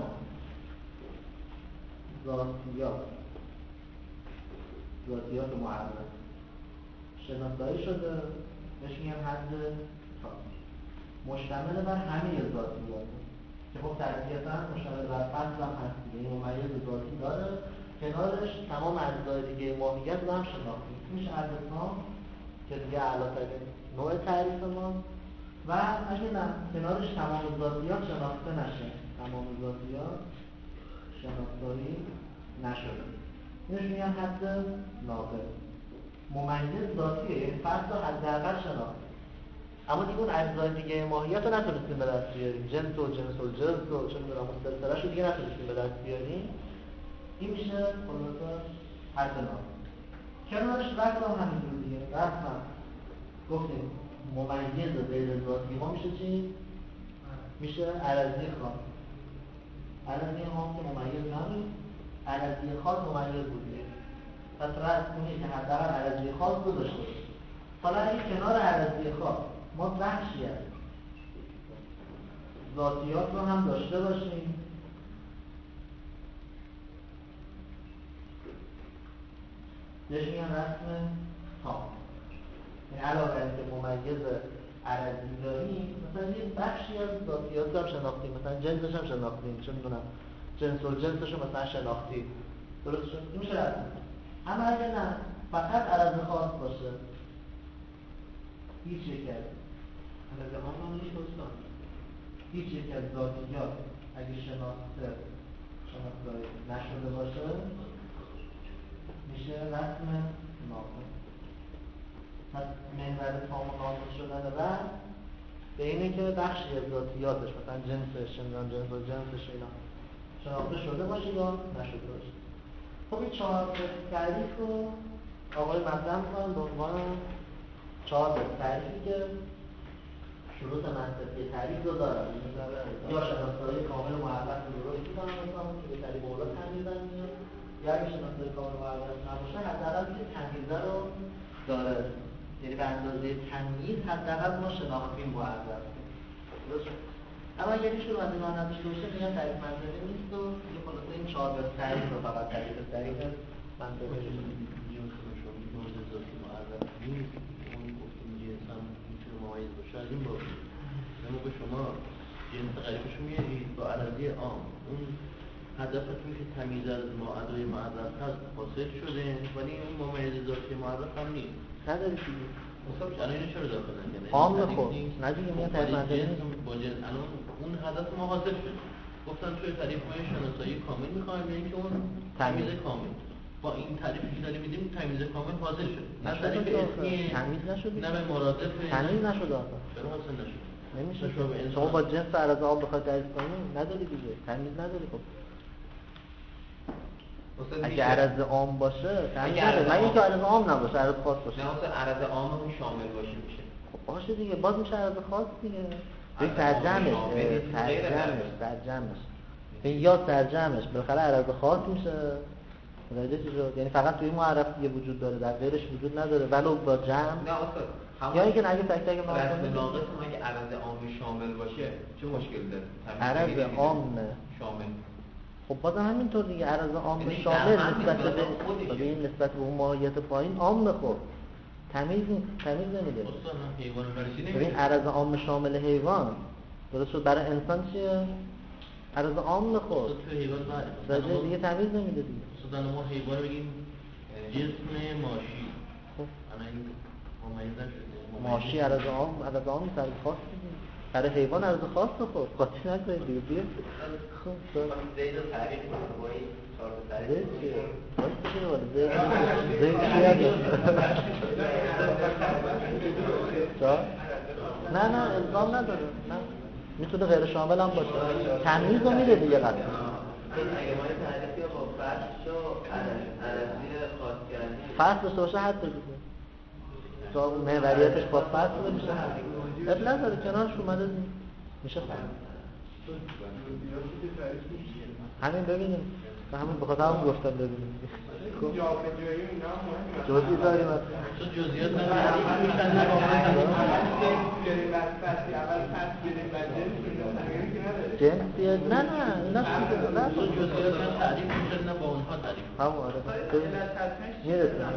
ذاتیات معرف شناسایی شده، بهش میگن حد تام، مشتمل بر همه ذاتیات که خب طبیعتاً مشتمل بر فصل هم هست دیگه. این ممیز ذاتی داره، کنارش تمام اجزای دیگه ماهیت رو هم شناختیم. میشه حد تام که دیگه اعلی‌ترین نوع تعریف ما. و اگه نه کنارش تمام ذاتیات شناخته نشه، تمام ذاتیات شناسایی نشده، اینش میگن حد ناقص. ممیز ذاتیه، یعنی فرد رو حداقل شناخته، اما دیگه اون اجزای دیگه ماهیت رو نتونستیم به دست بیاریم، جنس و چه می‌دونم سلسله‌اش رو دیگه نتونستیم به دست بیاریم. این میشه خلاصه حد ناقص. کنارش رفت هم همینجور دیگه، رفت هم گفتیم ممیز غیر ذاتی ما میشه چی؟ میشه عرضی خاص. عرضی خاص که ممیز نبود، عرضی خاص ممیز بود. پس رفت کنید که حداقل عرضی خاص رو داشته باشه. حالا اگه کنار عرضی خاص ما بخشی از ذاتیات رو هم داشته باشیم، بهش میگن رسم تام. یعنی علاوه بر اینکه ممیز عرضی داریم، مثلا یه بخشی از ذاتیات هم شناختیم، مثلا جنسش هم شناختیم، چه میدونم جنسش رو مثلا شناختیم، درست شد؟ این میشه رسم. اما اگه نه فقط عرض خاص باشه، هیچ یک از عرض خاص هم نیست دوستان، هیچ یک از ذاتیات اگه شناخته نشده باشه میشه رسم ناقص. پس محور تام و ناقص شدن رسم به اینه که بخشی از ذاتیاتش مثلا جنسش اینا شناخته شده باشه یا نشده باشه. خب این 4 تعریف رو آقای مطرح می‌کنن به عنوان 4 تعریفی که شروط منطقی تعریف رو دارن، یا شناسایی کامل معرف رو درست می‌کنن مثلا که به تعریف اولا تمیزن میاد، یا اگه شناسایی کامل معرف نباشه حداقل که تمیزه رو داره، یعنی به اندازه تمیز حداقل ما شناختیم معرف. اما اگه هیچ کدوم از اینا نداشته باشه میگن تعریف منطقی نیست و دیگه خلاصه این 4 تعریف رو فقط تعریف منطقی ذاتی معرف نیست. اون گفتیم جنس هم میتونه ممیز باشه از این بابی. اما به شما جنس غریبش میارید با عرضی عام، اون هدفتون که تمیز از ادای معرف هست حاصل شده، ولی اون ممیز ذاتی معرف هم نیست. نداری چیزی الان اینو چرا داخل نکنه؟ عام نخور ندیگه میاد تعریف منطقی نیست. الان اون هدف ما حاصل شد. گفتن توی تعریف ما شناسایی کامل میخوایم، یعنی که اون تمیز کامل با این تعریفی که داریم میدیم تمیز کامل حاصل شد. تمیز نشد. نه به مرادف تمیز نشد آخه. چرا حاصل نشد؟ نمیشه. شما با جنس عرض آب بخواید تعریف کنید نداری دیگه. تمیز نداری. خب اگه عرض عام باشه تمیز نداره، مگه اینکه عرض عام نباشه، عرض خاص باشه. نه اصلا عرض عام هم شامل باشه میشه. خب باشه دیگه، باز میشه عرض خاص دیگه. این ترجمش این یا ترجمش بالاخره عرض خاص میشه. متوجه شد؟ یعنی فقط توی معرف یه وجود داره، در غیرش وجود نداره ولو با جمع. نه اصلا یا اینکه نگه تک تک ناقص اگه عرض عام شامل باشه چه مشکل داره؟ عرض عام شامل. خب بازم همینطور دیگه، عرض عام شامل نسبت به این نسبت به اون ماهیت پایین عام. خب تمیز نمیده. ببین عرض عام شامل حیوان درست شد، برای انسان چیه؟ عرض عام. خب تو حیوان راجع دیگه تمیز نمیده دیگه. مثلا ما حیوان بگیم جسم ماشی، خب انا این ممیز نشده. ماشی عرض عام نیست، عرض خاص دیگه. برای حیوان عرض خاص. خب قاطی نکنید دیگه. بیا خب زید تعریف با این چهار تعریف نه الزام نداره. نه میتونه غیر شامل هم باشه، تمیز رو میده دیگه. قطعا اگه ما تعریفی با فرش و عرضی خاص کردیم فرش داشته باشه حد دیگه تا محوریتش با فرش میشه حد. اب نداره کنارش اومده میشه فرش. همین ببینیم و همین بخاطر هم گفتم ببینیم جزئی داریم تو جزئیات نداری جنسیت نه اینا تو جزئیات هم تعریف میشه نه با اونها تعریف همون. آره میرسیم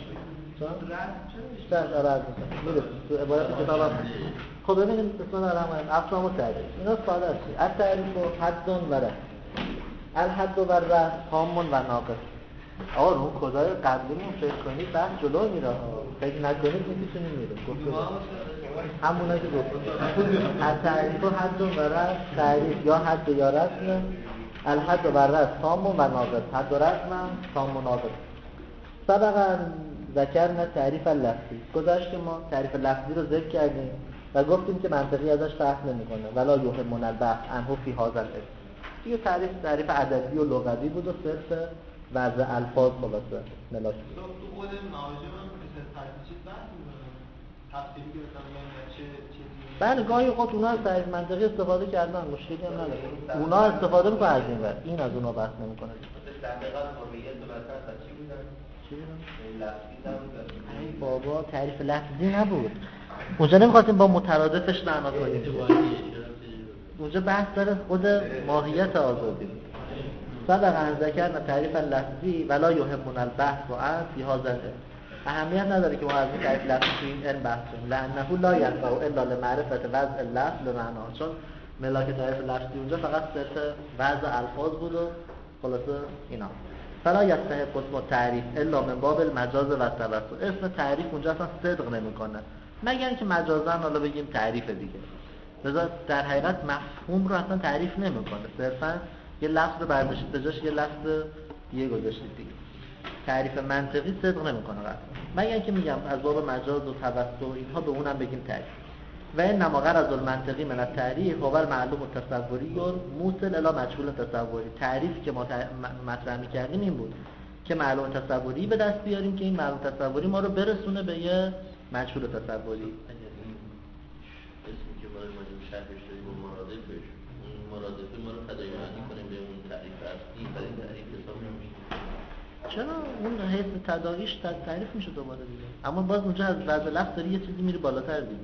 میرسیم تو عبارت کتاب هم. خب ببینیم بسم الله الرحمن الرحیم. اقسام و تعریف اینا ساده است. التعریف و حد و رد. الحد و رد تام و ناقص. آقا رو کدای قبلیمون فکر کنید بعد جلو میره، فکر نکنید نمیتونیم میره. همونا که گفتیم التعریف و حد و رد. تعریف یا حد یا رسم. الحد و رد تام و ناقص. حد و رسم تام و ناقص. سبقا ذکرنا تعریف لفظی. گذشت که ما تعریف لفظی رو ذکر کردیم و گفتیم که منطقی ازش فرق نمیکنه. ولا یهمنا البحث عنه فی هذا العلم. دیگه تعریف ادبی و لغوی بود و صرف وضع الفاظ خلاصه ملاک. تو خود ناجم هم مثل تعریف چیز بحث می‌کنه. تفسیری که مثلا چه چیزی. بله گاهی اوقات اونا از تعریف منطقی استفاده کردن، مشکلی هم نداره. اونا استفاده می‌کنن از این ور. این از اونا بحث نمی‌کنه. دقیقاً حریت مثلا چی بودن؟ چی بودن؟ لفظی نبود. ای بابا تعریف لفظی نبود. اونجا نمی‌خواستیم با مترادفش معنا کنیم. اونجا بحث داره خود ماهیت آزادی. سبقا ذکرنا تعریف لفظی ولا یهمنا البحث فی هذا العلم. اهمیت نداره که ما از این تعریف لفظی تو این علم بحث کنیم. لانه لا ينفع الا لمعرفت وضع اللفظ لمعنى. چون ملاک تعریف لفظی اونجا فقط صرف وضع الفاظ بود و خلاصه اینا. فلا یستحق اسم تعریف الا من باب المجاز و التوسط. اسم تعریف اونجا اصلا صدق نمیکنه مگر اینکه مجازاً حالا بگیم تعریف دیگه. لذا در حقیقت مفهوم رو اصلا تعریف نمیکنه، صرفا یه لفظ رو برداشتید به جاش یه لفظ دیگه گذاشتید دیگه. تعریف منطقی صدق نمیکنه قطعا مگر اینکه میگم از باب مجاز و توسط اینها به اونم بگیم تعریف. و انما غرض المنطقی من التعریف هو المعلوم التصوری موصل الی مجهول تصوری. تعریفی که ما مطرح می‌کردیم این بود که معلوم تصوری به دست بیاریم که این معلوم تصوری ما رو برسونه به یه مجهول تصوری. اسمی که برای ما شرحش داریم و مرادفش، اون مرادفه ما رو تداعی کنیم به اون تعریف اصلی، برای تعریف حساب نمیشه. چرا اون حیث تداعیش تعریف میشه دوباره دیگه، اما باز اونجا از بعض لفظ داری یه چیزی میری بالاتر دیگه.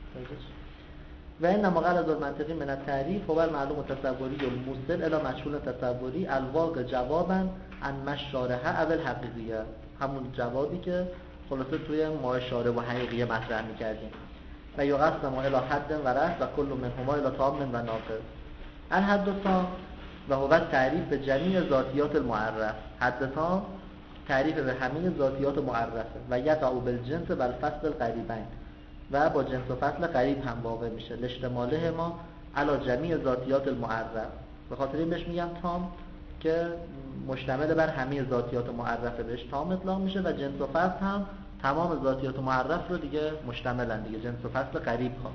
و انما غرض المنطقی من التعریف هو المعلوم التصوری الموصل الی مجهول تصوری الواقع جوابا عن مشارحه اول حقیقیه. همون جوابی که خلاصه توی ماشاره و حقیقیه مطرح می‌کردیم. و یقسم الی حد و رأس و کل منهما الی تام و ناقص. الحد تام و هو تعریف به جمیع ذاتیات المعرف. حد تام تعریف به همه ذاتیات معرفه و یقع بالجنس و الفصل القریبین و با جنس و فصل قریب هم واقع میشه. لاشتماله ما علی جمیع ذاتیات المعرف. به خاطر این بهش میگم تام که مشتمل بر همه ذاتیات معرفه بهش تام اطلاق میشه و جنس و فصل هم تمام ذاتیات معرف رو دیگه مشتملن دیگه. جنس و فصل قریب ها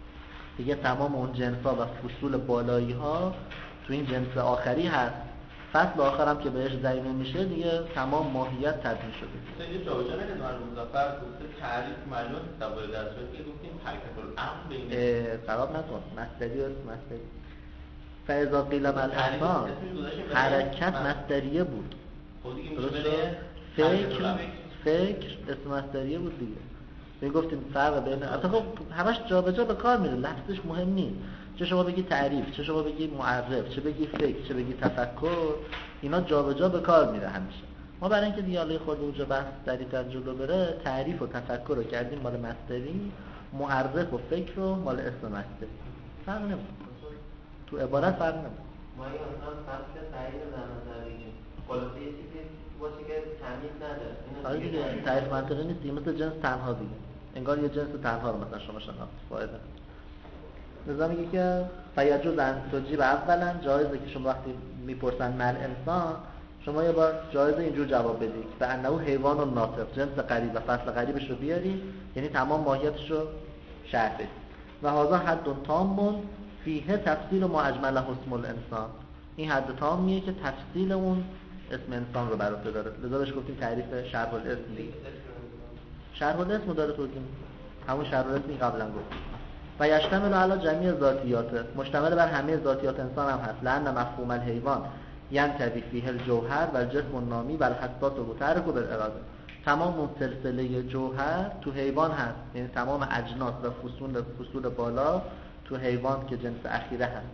دیگه تمام اون جنس ها و فصول بالایی ها تو این جنس آخری هست فصل آخرم که بهش ضمیمه میشه دیگه تمام ماهیت تدوین شده. اینجا جابجا نکنید مظفر گفته تعریف معلوم تبادل در صورتی که گفتیم حرکت الامر بین خراب نکن مصدری و مصدری. فاذا قیل مل انسان حرکت مصدریه بود. فکر اسم مصدریه بود دیگه. میگفتیم فرق بین اصلا خب همش جابجا به کار میره، لفظش مهم نیست. چه شما بگی تعریف، چه شما بگی معرف، چه بگی فکر، چه بگی تفکر، اینا جابجا به کار میره همیشه. ما برای اینکه دیگه خود اونجا بحث سریع‌تر جلو بره، تعریف و تفکر رو کردیم مال مصدری، معرف و فکر رو مال اسم مصدری. فرق نمیکنه. تو عبارت فرق نمیکنه. ما این اصلا فصل تعریف در نظر بگیریم. خلاصه یه چیزی باشه که تمیز نداره. آره دیگه تعریف منطقی نیست، مثل جنس تنها دیگه. انگار یه جنس تنها رو مثلا شما شناخت فایده. نظام میگه که فیجوز ان تجیب اولا، جایزه که شما وقتی میپرسن مل انسان شما یه بار جایزه اینجور جواب بدید به انه حیوان و ناطق، جنس غریب و فصل غریبش رو بیاری، یعنی تمام ماهیتش رو شرح بدید. و هذا حد تام فیه تفصیل ما اجمله اسم الانسان، این حد تامیه که تفصیل اون اسم انسان رو برات داره. لذا بهش گفتیم تعریف شرح الاسم دیگه. شرح الاسم داره توضیح میده، همون شرح الاسمی قبلا گفتیم. و یشتمل علی جمیع ذاتیات، مشتمل بر همه ذاتیات انسان هم هست. لأن مفهوم الحیوان ینطوی فیه الجوهر و الجسم النامی و الحساس و متحرک بالاراده، تمام اون سلسله جوهر تو حیوان هست، یعنی تمام اجناس و فصول بالا تو حیوان که جنس اخیره هست.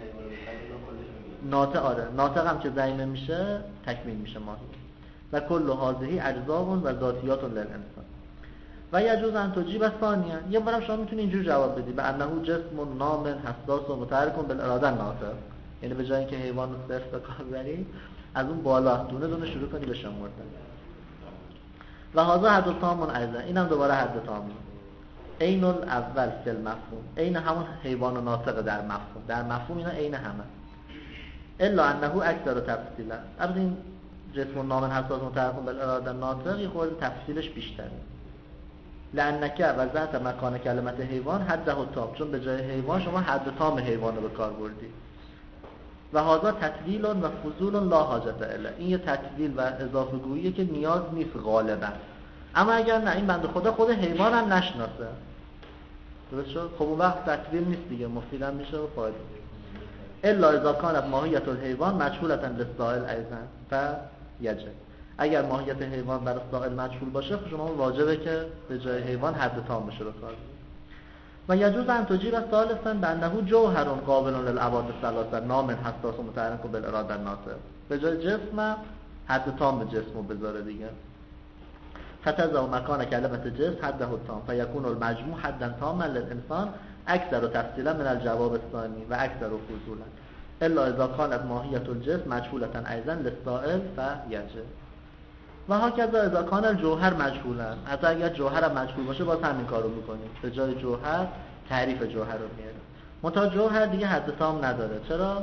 ناطق هم که ضمیمه میشه تکمیل میشه ماهی. و کل هذه اجزاء و ذاتیات للانسان. و یجوز ان تجیب ثانیا، یه بارم شما میتونی اینجور جواب بدی به انه جسم نام حساس و متحرک بالاراده ناطق، یعنی به جای اینکه حیوان رو صرف به کار بری از اون بالا دونه دونه شروع کنی به شمردن. و هذا حد تام ایضا، اینم دوباره حد تامی. عین الاول فی المفهوم، عین همون حیوان و ناطق در مفهوم اینا عین همه. الا انه اکثر تفصیلا، البته این جسم نام حساس متحرک بالاراده ناطق یه خورده تفصیلش بیشتره. لأنک وضعت مکان کلمت حیوان حده تام، چون به جای حیوان شما حد تام حیوان رو به کار بردی. و هذا تطویل و فضول لا حاجت اله، این یه تطویل و اضافه گوییه که نیاز نیست غالبا. اما اگر نه این بنده خدا خود حیوان هم نشناسه درست شد، خب اون وقت تطویل نیست دیگه، مفید هم میشه و فایده. الا اذا کانت ماهیت الحیوان مجهولة للسائل ایضا فیجب، اگر ماهیت حیوان برای سائل مجهول باشه خب شما واجبه که به جای حیوان حد تام بشه به کار. و یجوز ان تجیب ثالثا بانه جوهر قابل للابعاد الثلاثه نام حساس و متحرک بالاراده الناطق، به جای جسم حد تام به جسم رو بذاره دیگه. فتضع مکان کلمت جسم حده تام فیکون المجموع حدا تاما للانسان اکثر تفصیلا من الجواب الثانی و اکثر فضولا الا اذا كانت ماهیت الجسم مجهولة ایضا للسائل فیجب. و هکذا اذا کان الجوهر مجهولا، حتی اگر جوهر هم مجهول باشه باز همین کارو میکنیم، به جای جوهر تعریف جوهر رو میاریم. منتها جوهر دیگه حد تام نداره. چرا؟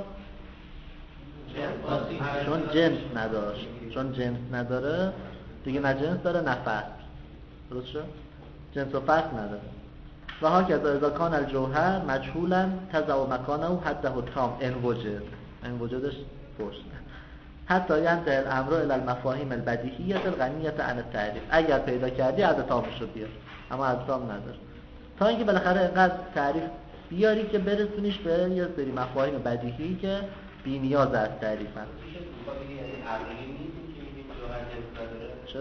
چون جنس نداشت، چون جنس نداره دیگه، نه جنس داره نه فصل، درست شد؟ جنس و فصل نداره. و هکذا اذا کان الجوهر مجهولا تضع مکانه حده تام ان وجد، ان وجدش پشت حتی ینتهی الامر الى المفاهیم البدیهیه الغنیه عن التعریف، اگر پیدا کردی عدد تامش رو بیار، اما عدد تام نداره، تا اینکه بالاخره اینقدر تعریف بیاری که برسونیش به یه سری مفاهیم بدیهی که بی نیاز از تعریفن. چرا؟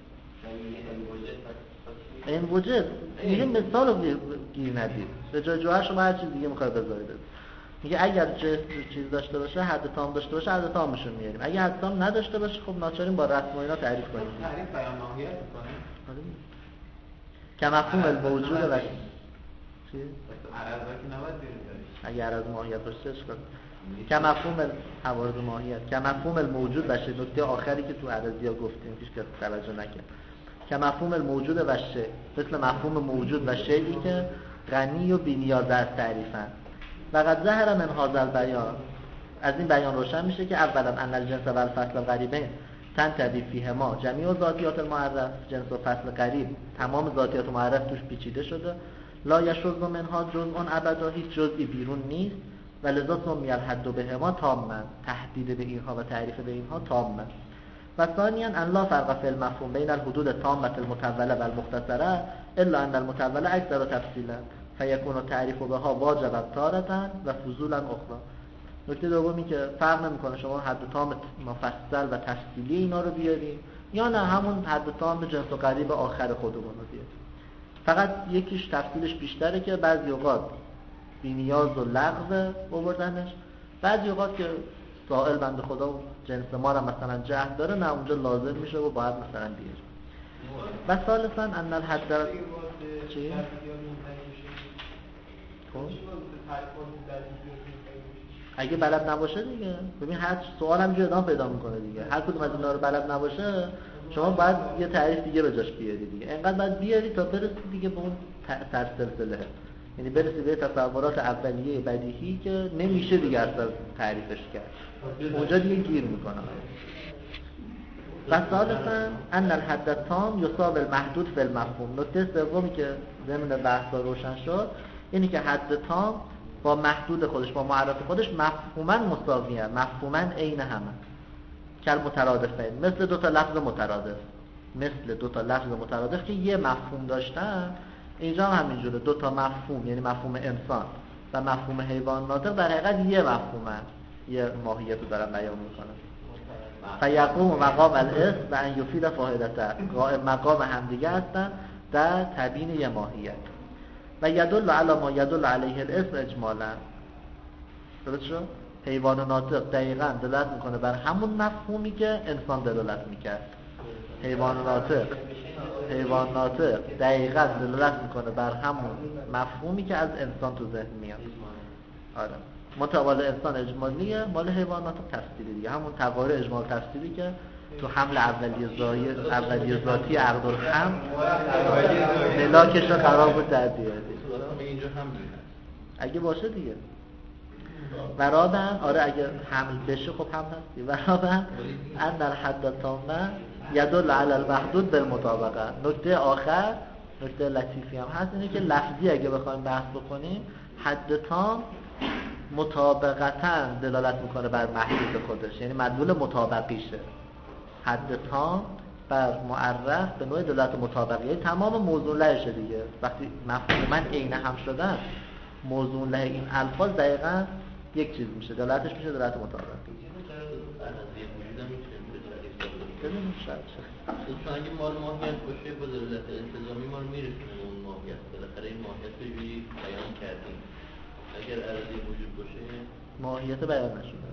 این وجد میگه مثال رو گیر ندید، به جای جوهر شما هر چیز دیگه میخوای بذارید. میگه اگر چیز داشته باشه حد تام داشته باشه حد تامش رو میاریم، اگه حد تام نداشته باشه خب ناچاریم با رسم و اینا تعریف کنیم. تعریف بیان ماهیت میکنه که مفهوم الموجود و چی؟ عرضه که نباید بیرون اگر از ماهیت باشه اشکال که مفهوم عوارض ماهیت که مفهوم الموجود باشه. نکته آخری که تو عرضیا گفتیم پیش که توجه نکرد، که مفهوم الموجود و شی مثل مفهوم موجود و شیئی که غنی و بی‌نیاز از تعریفن. و قد ظهر من هذا البیان، از این بیان روشن میشه که اولا ان الجنس و الفصل الغریبین تنتبی فیهما جمیع ذاتیات المعرف، جنس و فصل غریب تمام ذاتیات معرف توش پیچیده شده. لا یشذ منها جزء ابدا، هیچ جزئی بیرون نیست. و لذا سمی الحد بهما تاما، تحدید به اینها و تعریف به اینها تاما. و ثانیا ان لا فرق فی المفهوم بین الحدود التامه المطوله و المختصره الا ان المطوله اکثر تفصیلا فیکون التعریف بها واجبا تارة و فضولا اخرى. نکته دومی که فرق نمیکنه شما حد تام مفصل و تفصیلی اینا رو بیاریم یا نه همون حد تام جنس و قریب آخر خودمون رو بیاریم. فقط یکیش تفصیلش بیشتره که بعضی اوقات بی‌نیاز و لغو آوردنش، بعضی اوقات که سائل بنده خدا و جنس ما رو مثلا جهل داره نه اونجا لازم میشه و باید مثلا بیاریم. و ثالثاً ان الحد چی؟ اگه بلد نباشه دیگه ببین هر سوال هم جدا پیدا میکنه دیگه، هر کدوم از اینا رو بلد نباشه شما باید یه تعریف دیگه به جاش بیاری دیگه، اینقدر باید بیاری تا برسی دیگه به اون سلسله، یعنی برسی به تصورات اولیه بدیهی که نمیشه دیگه اصلا تعریفش کرد، اونجا دیگه گیر میکنه. و ثالثاً ان الحد التام یصاب المحدود فی المفهوم. نکته سومی که ضمن بحث روشن شد اینی که حد تام با محدود خودش با معرف خودش مفهوماً مساویه، مفهوماً عین همه، کل مترادفین، مثل دو تا لفظ مترادف که یه مفهوم داشتن، اینجا هم همینجوره، دو تا مفهوم یعنی مفهوم انسان و مفهوم حیوان ناطق در حقیقت یه مفهومه، یه ماهیت رو دارن بیان میکنن. فیقوم مقام الاسم و ان یفید فاعلته، مقام همدیگه هستن در تبیین یه ماهیت. و یدل علی ما یدل علیه الاسم اجمالا. درست شد؟ حیوان ناطق دقیقاً دلالت میکنه بر همون مفهومی که انسان دلالت میکرد. حیوان ناطق دقیقاً دلالت میکنه بر همون مفهومی که از انسان تو ذهن میاد. آره. متوال انسان اجمالیه، مال حیوان ناطق تفصیلی دیگه، همون تقاریر اجمال تفصیلی که تو حمل اولیه ذاتی عقد الحمل ملاکش رو قرار بود تعدیه اینجا هم اگه باشه دیگه. و رابعاً آره اگه حمل بشه خب هم هستی. و رابعاً ان در حد تامه یدل علی المحدود بالمطابقه. نکته آخر، نکته لطیفی هم هست اینه که لفظی اگه بخوایم بحث بکنیم حد تام مطابقتاً دلالت میکنه بر محدود خودش، یعنی مدلول مطابقیشه. حد تام بر معرف به نوع دلالت مطابقی، یعنی تمام موضوع لهشه دیگه. وقتی مفهوماً عین هم شدن موضوع له این الفاظ دقیقاً یک چیز میشه، دلالتش میشه دلالت مطابقی. ببینیم شاید چون اگه مال ماهیت باشه با دلالت التزامی ما رو میرسونه اون ماهیت، بالاخره این ماهیت رو یه بیان کردیم. اگر عرضی وجود باشه ماهیت بیان نشده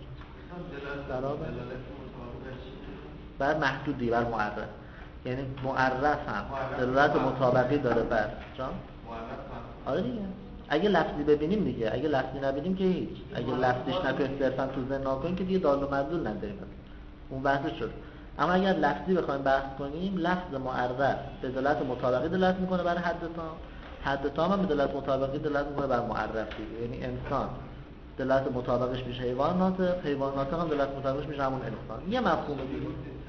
بر محدودی، بر معرف، یعنی معرف هم دلالت مطابقی داره بر جان. آره دیگه اگه لفظی ببینیم دیگه، اگه لفظی نبینیم که هیچ، اگه لفظیش نکنیم صرفا تو ذهن نکنیم که دیگه دال و مدلول نداریم، اون بحث شد. اما اگر لفظی بخوایم بحث کنیم، لفظ معرف به دلالت مطابقی دلالت میکنه بر حد تام، حد تام هم به دلالت مطابقی دلالت میکنه بر معرف دیگه، یعنی انسان دلالت مطابقش میشه حیوان ناطق، حیوان ناطق هم دلالت مطابقش میشه همون انسان. یه مفهوم دیگه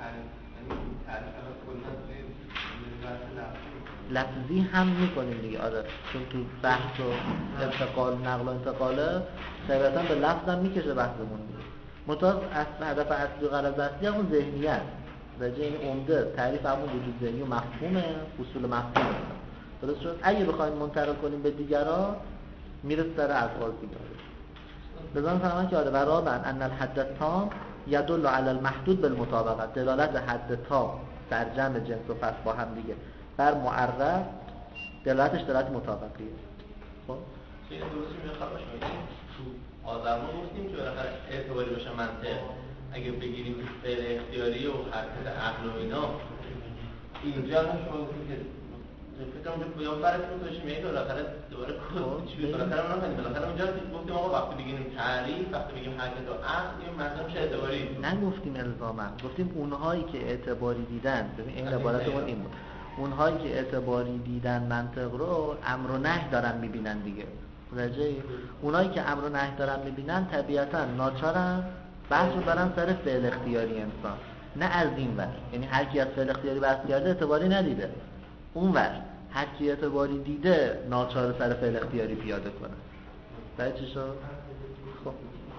لفظی هم میکنیم دیگه. آره چون تو بحث و انتقال، نقل و انتقاله طبیعتاً به لفظ هم میکشه بحثمون دیگه. مطابق هدف اصلی و غرض اصلی همون ذهنیت درجه این عمده، تعریف همون وجود ذهنی و مفهومه، اصول مفهومه. درست شد؟ اگه بخوایم منتقل کنیم به دیگران میرسه در الفاظ دیگه. بزن فرمان که آره و رابعاً ان الحد التام یدل علی المحدود بالمطابقه، دلالت حد تام در جمع جنس و فصل با هم دیگه بر معرف دلالتش دلالت مطابقیه. خب چه درستی میشه خبرش میگیم تو آدما گفتیم که بالاخره اعتباری باشه منطق، اگه بگیریم فعل اختیاری و حرکت عقل و اینا اینجا هم شما گفتید که فکر کنم که یا فرقی میشه میگه بالاخره دوباره چی بالاخره ما نمی‌فهمیم. بالاخره اونجا گفتیم آقا وقتی بگیریم تعریف، وقتی بگیم حرکت و عقل این منطق میشه اعتباری. نگفتیم الزاما، گفتیم اونهایی که اعتباری دیدن، ببین این عبارتمون این بود، اونهایی که اعتباری دیدن منطق رو امر و نهی دارن میبینن دیگه. اونایی که امر و نهی دارن میبینن طبیعتا ناچارن بحث رو دارن سر فعل اختیاری انسان، نه از این ور، یعنی هر کی از فعل اختیاری بحث کرده اعتباری ندیده، اون ور هر کی اعتباری دیده ناچار سر فعل اختیاری پیاده کنه. بعد چی شد؟ خب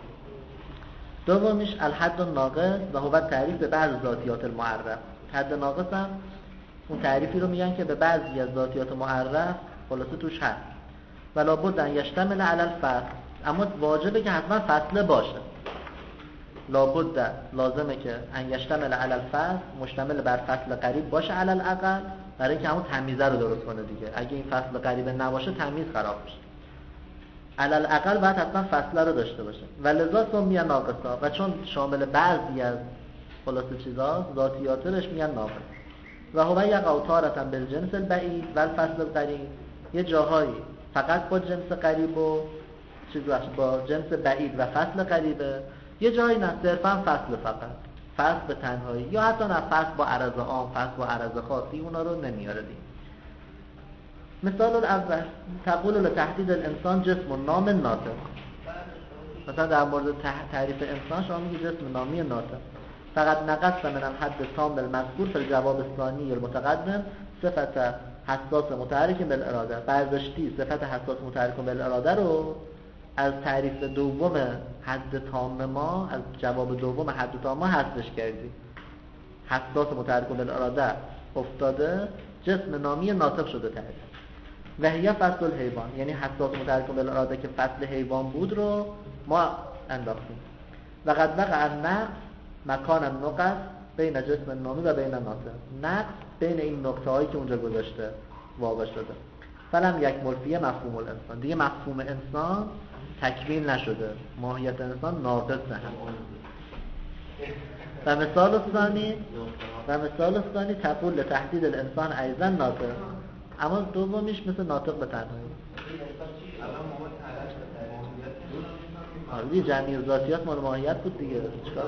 دومیش الحد الناقص و هو تعریف به بعض ذاتیات المعرف. حد ناقص هم اون تعریفی رو میگن که به بعضی از ذاتیات معرف خلاصه توش هست. ولا بد ان یشتمل علی الفصل، اما واجبه که حتما فصله باشه. لابد لازمه که ان یشتمل علی الفصل، مشتمل بر فصل قریب باشه علی الاقل، برای اینکه همون تمیزه رو درست کنه دیگه. اگه این فصل قریب نباشه تمیز خراب میشه. علی الاقل باید حتما فصله رو داشته باشه. ولذا سمی ناقصا، و چون شامل بعضی از خلاصه چیزاست، ذاتیاتش میگن ناقص. و هو یقع تارة بالجنس البعید و الفصل القریب، یه جاهایی فقط با جنس قریب و با جنس بعید و فصل قریبه، یه جایی نه صرفا فصل فقط، فصل به تنهایی، یا حتی نه فصل با عرض عام، فصل با عرض خاصی، اونا رو نمیاره دیم. مثال الاول تقول لتحدید الانسان جسم نام ناطق. مثلا در مورد تعریف انسان شما میگی جسم نامی ناطق. فقط نقص من الحد التام المذکور فی الجواب الثانی المتقدم صفت حساس متحرک بالاراده. برداشتی صفت حساس متحرک بالاراده رو از تعریف دوم حد تام ما، از جواب دوم حد تام ما حذفش کردی. حساس متحرک بالاراده افتاده، جسم نامی ناطق شده تعریف. و هی فصل الحیوان، یعنی حساس متحرک بالاراده که فصل حیوان بود رو ما انداختیم. و قد وقع النقص مکان النقص بین جسم نامی و بین ناطق. نقص بین این نقطه هایی که اونجا گذاشته واقع شده. فلم یک ملفیه مفهوم الانسان، دیگه مفهوم انسان تکمیل نشده، ماهیت انسان ناقص هم. و مثال الثانی تقول لتحدید الانسان ایضا ناطق، اما دومیش مثل ناطق به تنهایی. حالی جمعی ذاتیات مال ماهیت بود دیگه. چیکار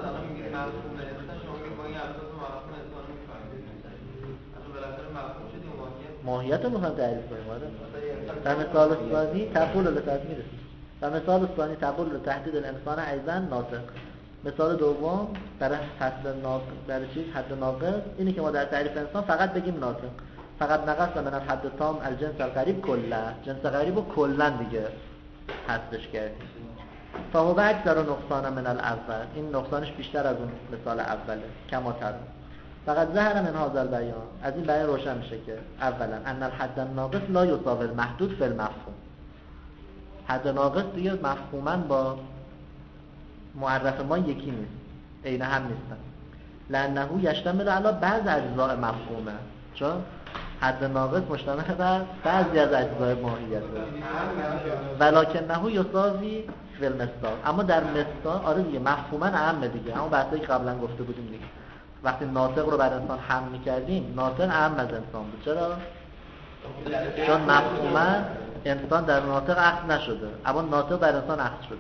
ماهیت رو میخوام تعریف کنیم. و مثال الثانی تقول لتحدید و مثال الثانی تقول لتحدید الانسان ایضا ناطق. مثال دوم برای فصل ناقص، برای چیز حد ناقص اینه که ما در تعریف انسان فقط بگیم ناطق. فقط نقص من الحد تام الجنس القریب کلا، جنس قریب رو کلا دیگه حذفش کردیم. فهو اکثر نقصان من الاول، این نقصانش بیشتر از اون مثال اوله. کما تر فقط ظهر من هذا البیان، از این بیان روشن میشه که اولا ان الحد الناقص لا یساوی المحدود فی المفهوم. حد ناقص دیگه مفهوما با معرف ما یکی نیست، عین هم نیستن. لانه یشتمل علی بعض اجزاء مفهومه، چون حد ناقص مشتمل بر بعضی از اجزای ماهیت ولکنه یساوی فی المصداق. اما در مصداق آره دیگه مفهوما اعم دیگه، اما بحثی که قبلا گفته بودیم دیگه، وقتی ناطق رو بر انسان حمل می‌کردیم ناطق اعم از انسان بود. چرا؟ چون مفهوما انسان در ناطق اخذ نشده، اما ناطق در انسان اخذ شده.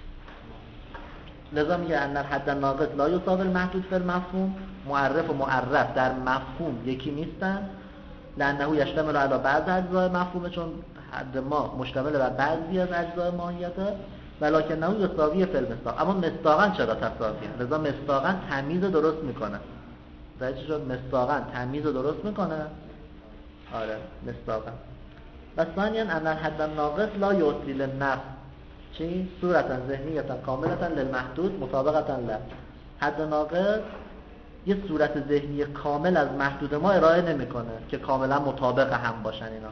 لذا میگه ان الحد الناقص لا یساوی المحدود فی المفهوم، معرف و معرف در مفهوم یکی نیستن. لانه یشتمل علی بعض اجزای مفهوم، چون حد ما مشتمل بر بعضی از اجزای ماهیته. ولکنه یساوی فی المصداق، اما مصداقاً چرا تساویه؟ لذا مصداقاً تمیز درست میکنه. درسته شد مصداقاً تمیز درست میکنه. آره مصداقاً. و ثانیاً ان الحد الناقص لا یوصل للنفس چی؟ صورتا ذهنیتا کاملتا للمحدود مطابقتا له. حد ناقص یه صورت ذهنی کامل از محدود ما ارائه نمیکنه که کاملا مطابق هم باشن اینا.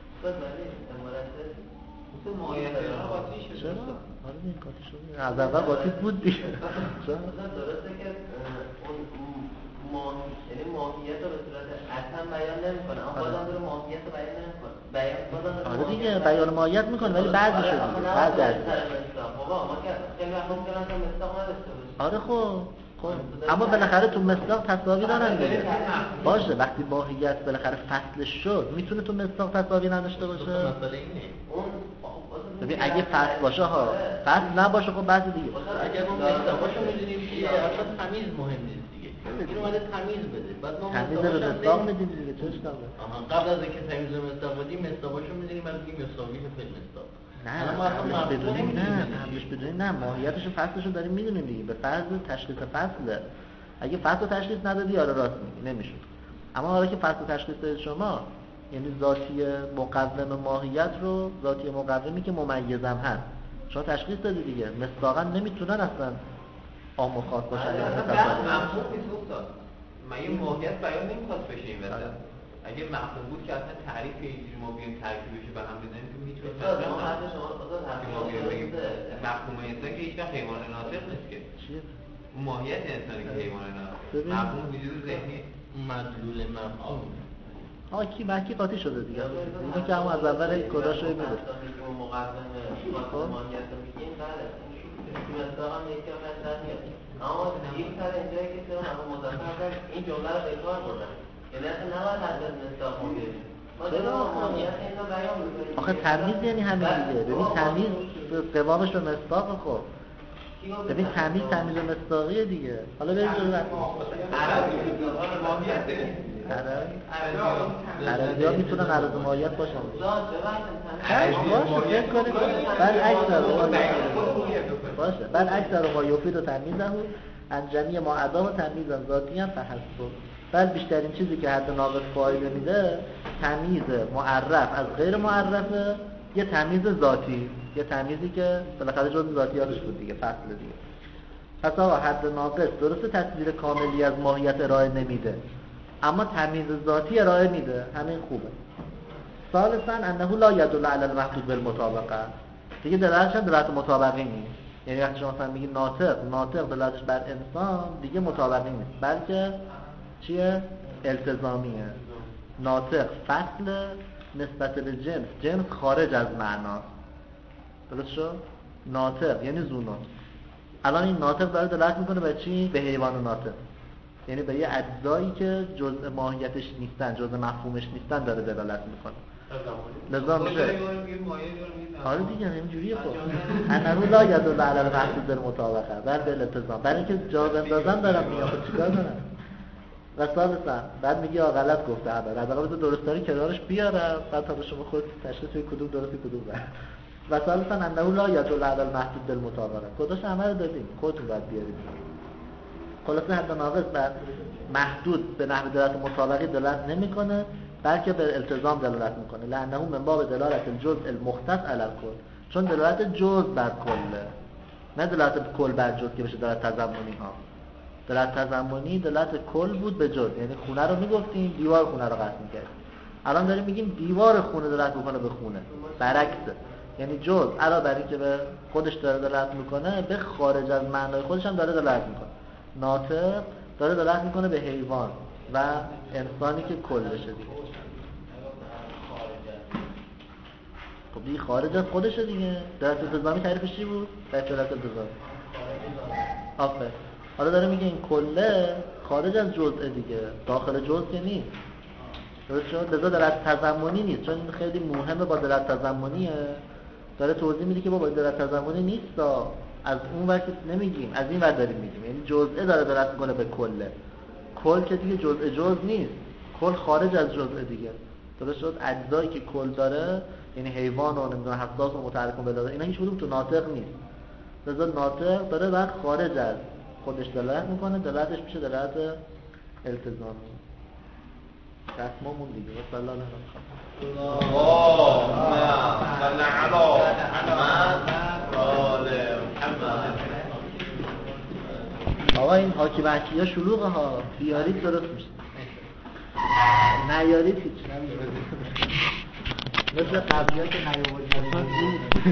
چرا؟ آره این قاطی شد. از اول قاطی بود دیگه. چرا؟ درسته که اون یعنی ماهیت رو به صورت اصلا بیان نمیکنه، اما بازم داره ماهیت رو بیان نمیکنه. آره دیگه بیان ماهیت میکنه ولی بعضی شده دیگه. بعضی از بابا ما که خیلی وقت میکنن که مصداق نداشته باشه. آره خب اما بالاخره تو مصداق تساوی دارن دیگه. باشه وقتی ماهیت بالاخره فصلش شد میتونه تو مصداق تساوی نداشته باشه. مسئله اینه ببین اگه فصل باشه ها، فصل نباشه خب بعضی دیگه. اگه ما مصداقاشو میدونیم دیگه اصلا تمیز مهم نیست دیگه. این اومده تمیز بده. بعد ما تمیز رو مصداق میدیم دیگه. چه اشکال داره؟ قبل از اینکه تمیز رو مصداق بدیم مصداقاشو میدونیم بعد میگیم مساوی به مصداق. نه قبلش بدونیم نه ماهیتش و فصلش رو داریم میدونیم دیگه. به فرض تشخیص فصله. اگه فصل و تشخیص ندادی آره راست میگی نمیشه. اما حالا که فصل و تشخیص دادید شما، یعنی ذاتی مقوم ماهیت رو، ذاتی مقومی که ممیزم هست، شما تشخیص دادی دیگه، مصداقا نمیتونن اصلا عام و خاص باشن. مفهوم نیست استاد، مگه ماهیت بیان نمیخواد بشه این وسط؟ اگه مفهوم بود که اصلا تعریف اینجوری ما بیایم ترکیبش به هم بزنیم که میتونه ما حرف شما بگیم مفهوم انسان که هیچ وقت حیوان ناطق نیست که. ماهیت انسانی که حیوان ناطق، مفهوم وجود ذهنی، مدلول مفهوم حاکی قاطی شده دیگه. اینو که هم از اول کداشو میده. مقدمه ماهیت رو میگیم بله. مصداقا یکی هم نظر میاد. اما یک سر اینجایی که چرا همه مضافر این جمله رو به کار بردن. یعنی اصلا نباید حد از مصداق بیاریم. آخه تمیز یعنی همین دیگه. ببین تمیز قوامش به مصداق. خب ببین تمیز مصداقیه دیگه. حالا بریم جلو عربی ها میتونن عرض ماهیت باشن. باشه فکر کنید بل اکثر ما یفید و تمیزه انجمی ما عدا و تمیزن ذاتی هم فحسب. بل بیشترین چیزی که حد ناقص فایده میده تمیز معرف از غیر معرفه، یه تمیز ذاتی، یه تمیزی که بالاخره جزء ذاتیاتش بود دیگه، فصل دیگه. پس آقا حد ناقص درسته تصویر کاملی از ماهیت ارائه نمیده، اما تمیز ذاتی ارائه میده، همین خوبه. ثالثاً انه لا يدل على المحدود بالمطابقه، دیگه دلالتش دلالت مطابقی نیست. یعنی وقتی شما مثلا میگی ناطق دلالتش بر انسان دیگه مطابقی نیست، بلکه چیه؟ التزامیه. ناطق فصل نسبت به جنس خارج از معنا. درست شد؟ ناطق یعنی زونات. الان این ناطق داره دلالت میکنه به چی؟ به حیوان ناطق، یعنی به یه اجزایی که جزء ماهیتش نیستن، جزء مفهومش نیستن داره دلالت میکنه. لذا میشه آره دیگه اینجوریه. خب انه لا يدل على المحدود المطابقه بل بالالتزام، برای اینکه جواب اندازن دارم میگم خب چیکار کنم. و ثالثاً بعد میگی غلط گفته حداقل درست داری کنارش بیاره، بعد تا شما خود تشخیص بدید کدوم درسته کدوم غلط. و ثالثاً انه لا يدل على المحدود بالمطابقه، خودش عمل دادیم خودتون باید بیارید. خلاصه حد ناقص بر محدود به نحو دلالت مطابقی دلالت نمیکنه، بلکه به التزام دلالت میکنه. لانه من باب دلالت الجزء المختص علی الکل، چون دلالت جزء بر کله، نه دلالت کل بر جزء که بشه دلالت تضمنی ها. دلالت تضمنی دلالت کل بود به جزء، یعنی خونه رو میگفتیم دیوار خونه رو قسم می‌کردیم. الان داریم میگیم دیوار خونه دلالت میکنه به خونه، برعکسه. یعنی جزء علاوه بر اینکه به خودش داره دلالت میکنه، به خارج از معنای خودش هم داره دلالت میکنه. ناطق داره دلالت میکنه به حیوان و انسانی که کل بشه دیگه. خب دیگه خارج از خودشه دیگه. دلالت التزامی تعریفش چی بود؟ دلالت التزامی. آفر. حالا داره میگه این کله خارج از جزء دیگه، داخل جزء که نیست. درست شد؟ لذا دلالت تضمنی نیست، چون این خیلی مهمه. با دلالت تضمنیه داره توضیح میده که با دلالت تضمنی نیست، از اون وقت نمیگیم، از این وقت داریم میگیم. یعنی جزء داره دلالت میکنه به کله. کل که دیگه جزء نیست، کل خارج از جزء دیگه. درست شد؟ اجزایی که کل داره، یعنی حیوان و نمیدونم حساس و متحرک و بلاده، اینا هیچ کدوم تو ناطق نیست. لذا ناطق داره بعد خارج از خودش دلالت میکنه، دلالتش میشه دلالت التزامی. دستمامون دیگه. صلی الله علیه و آقا این حاکی بحکی ها شلوغه ها، بیارید درست میشه، نیارید هیچ. مثل قبلی ها که نیاوردید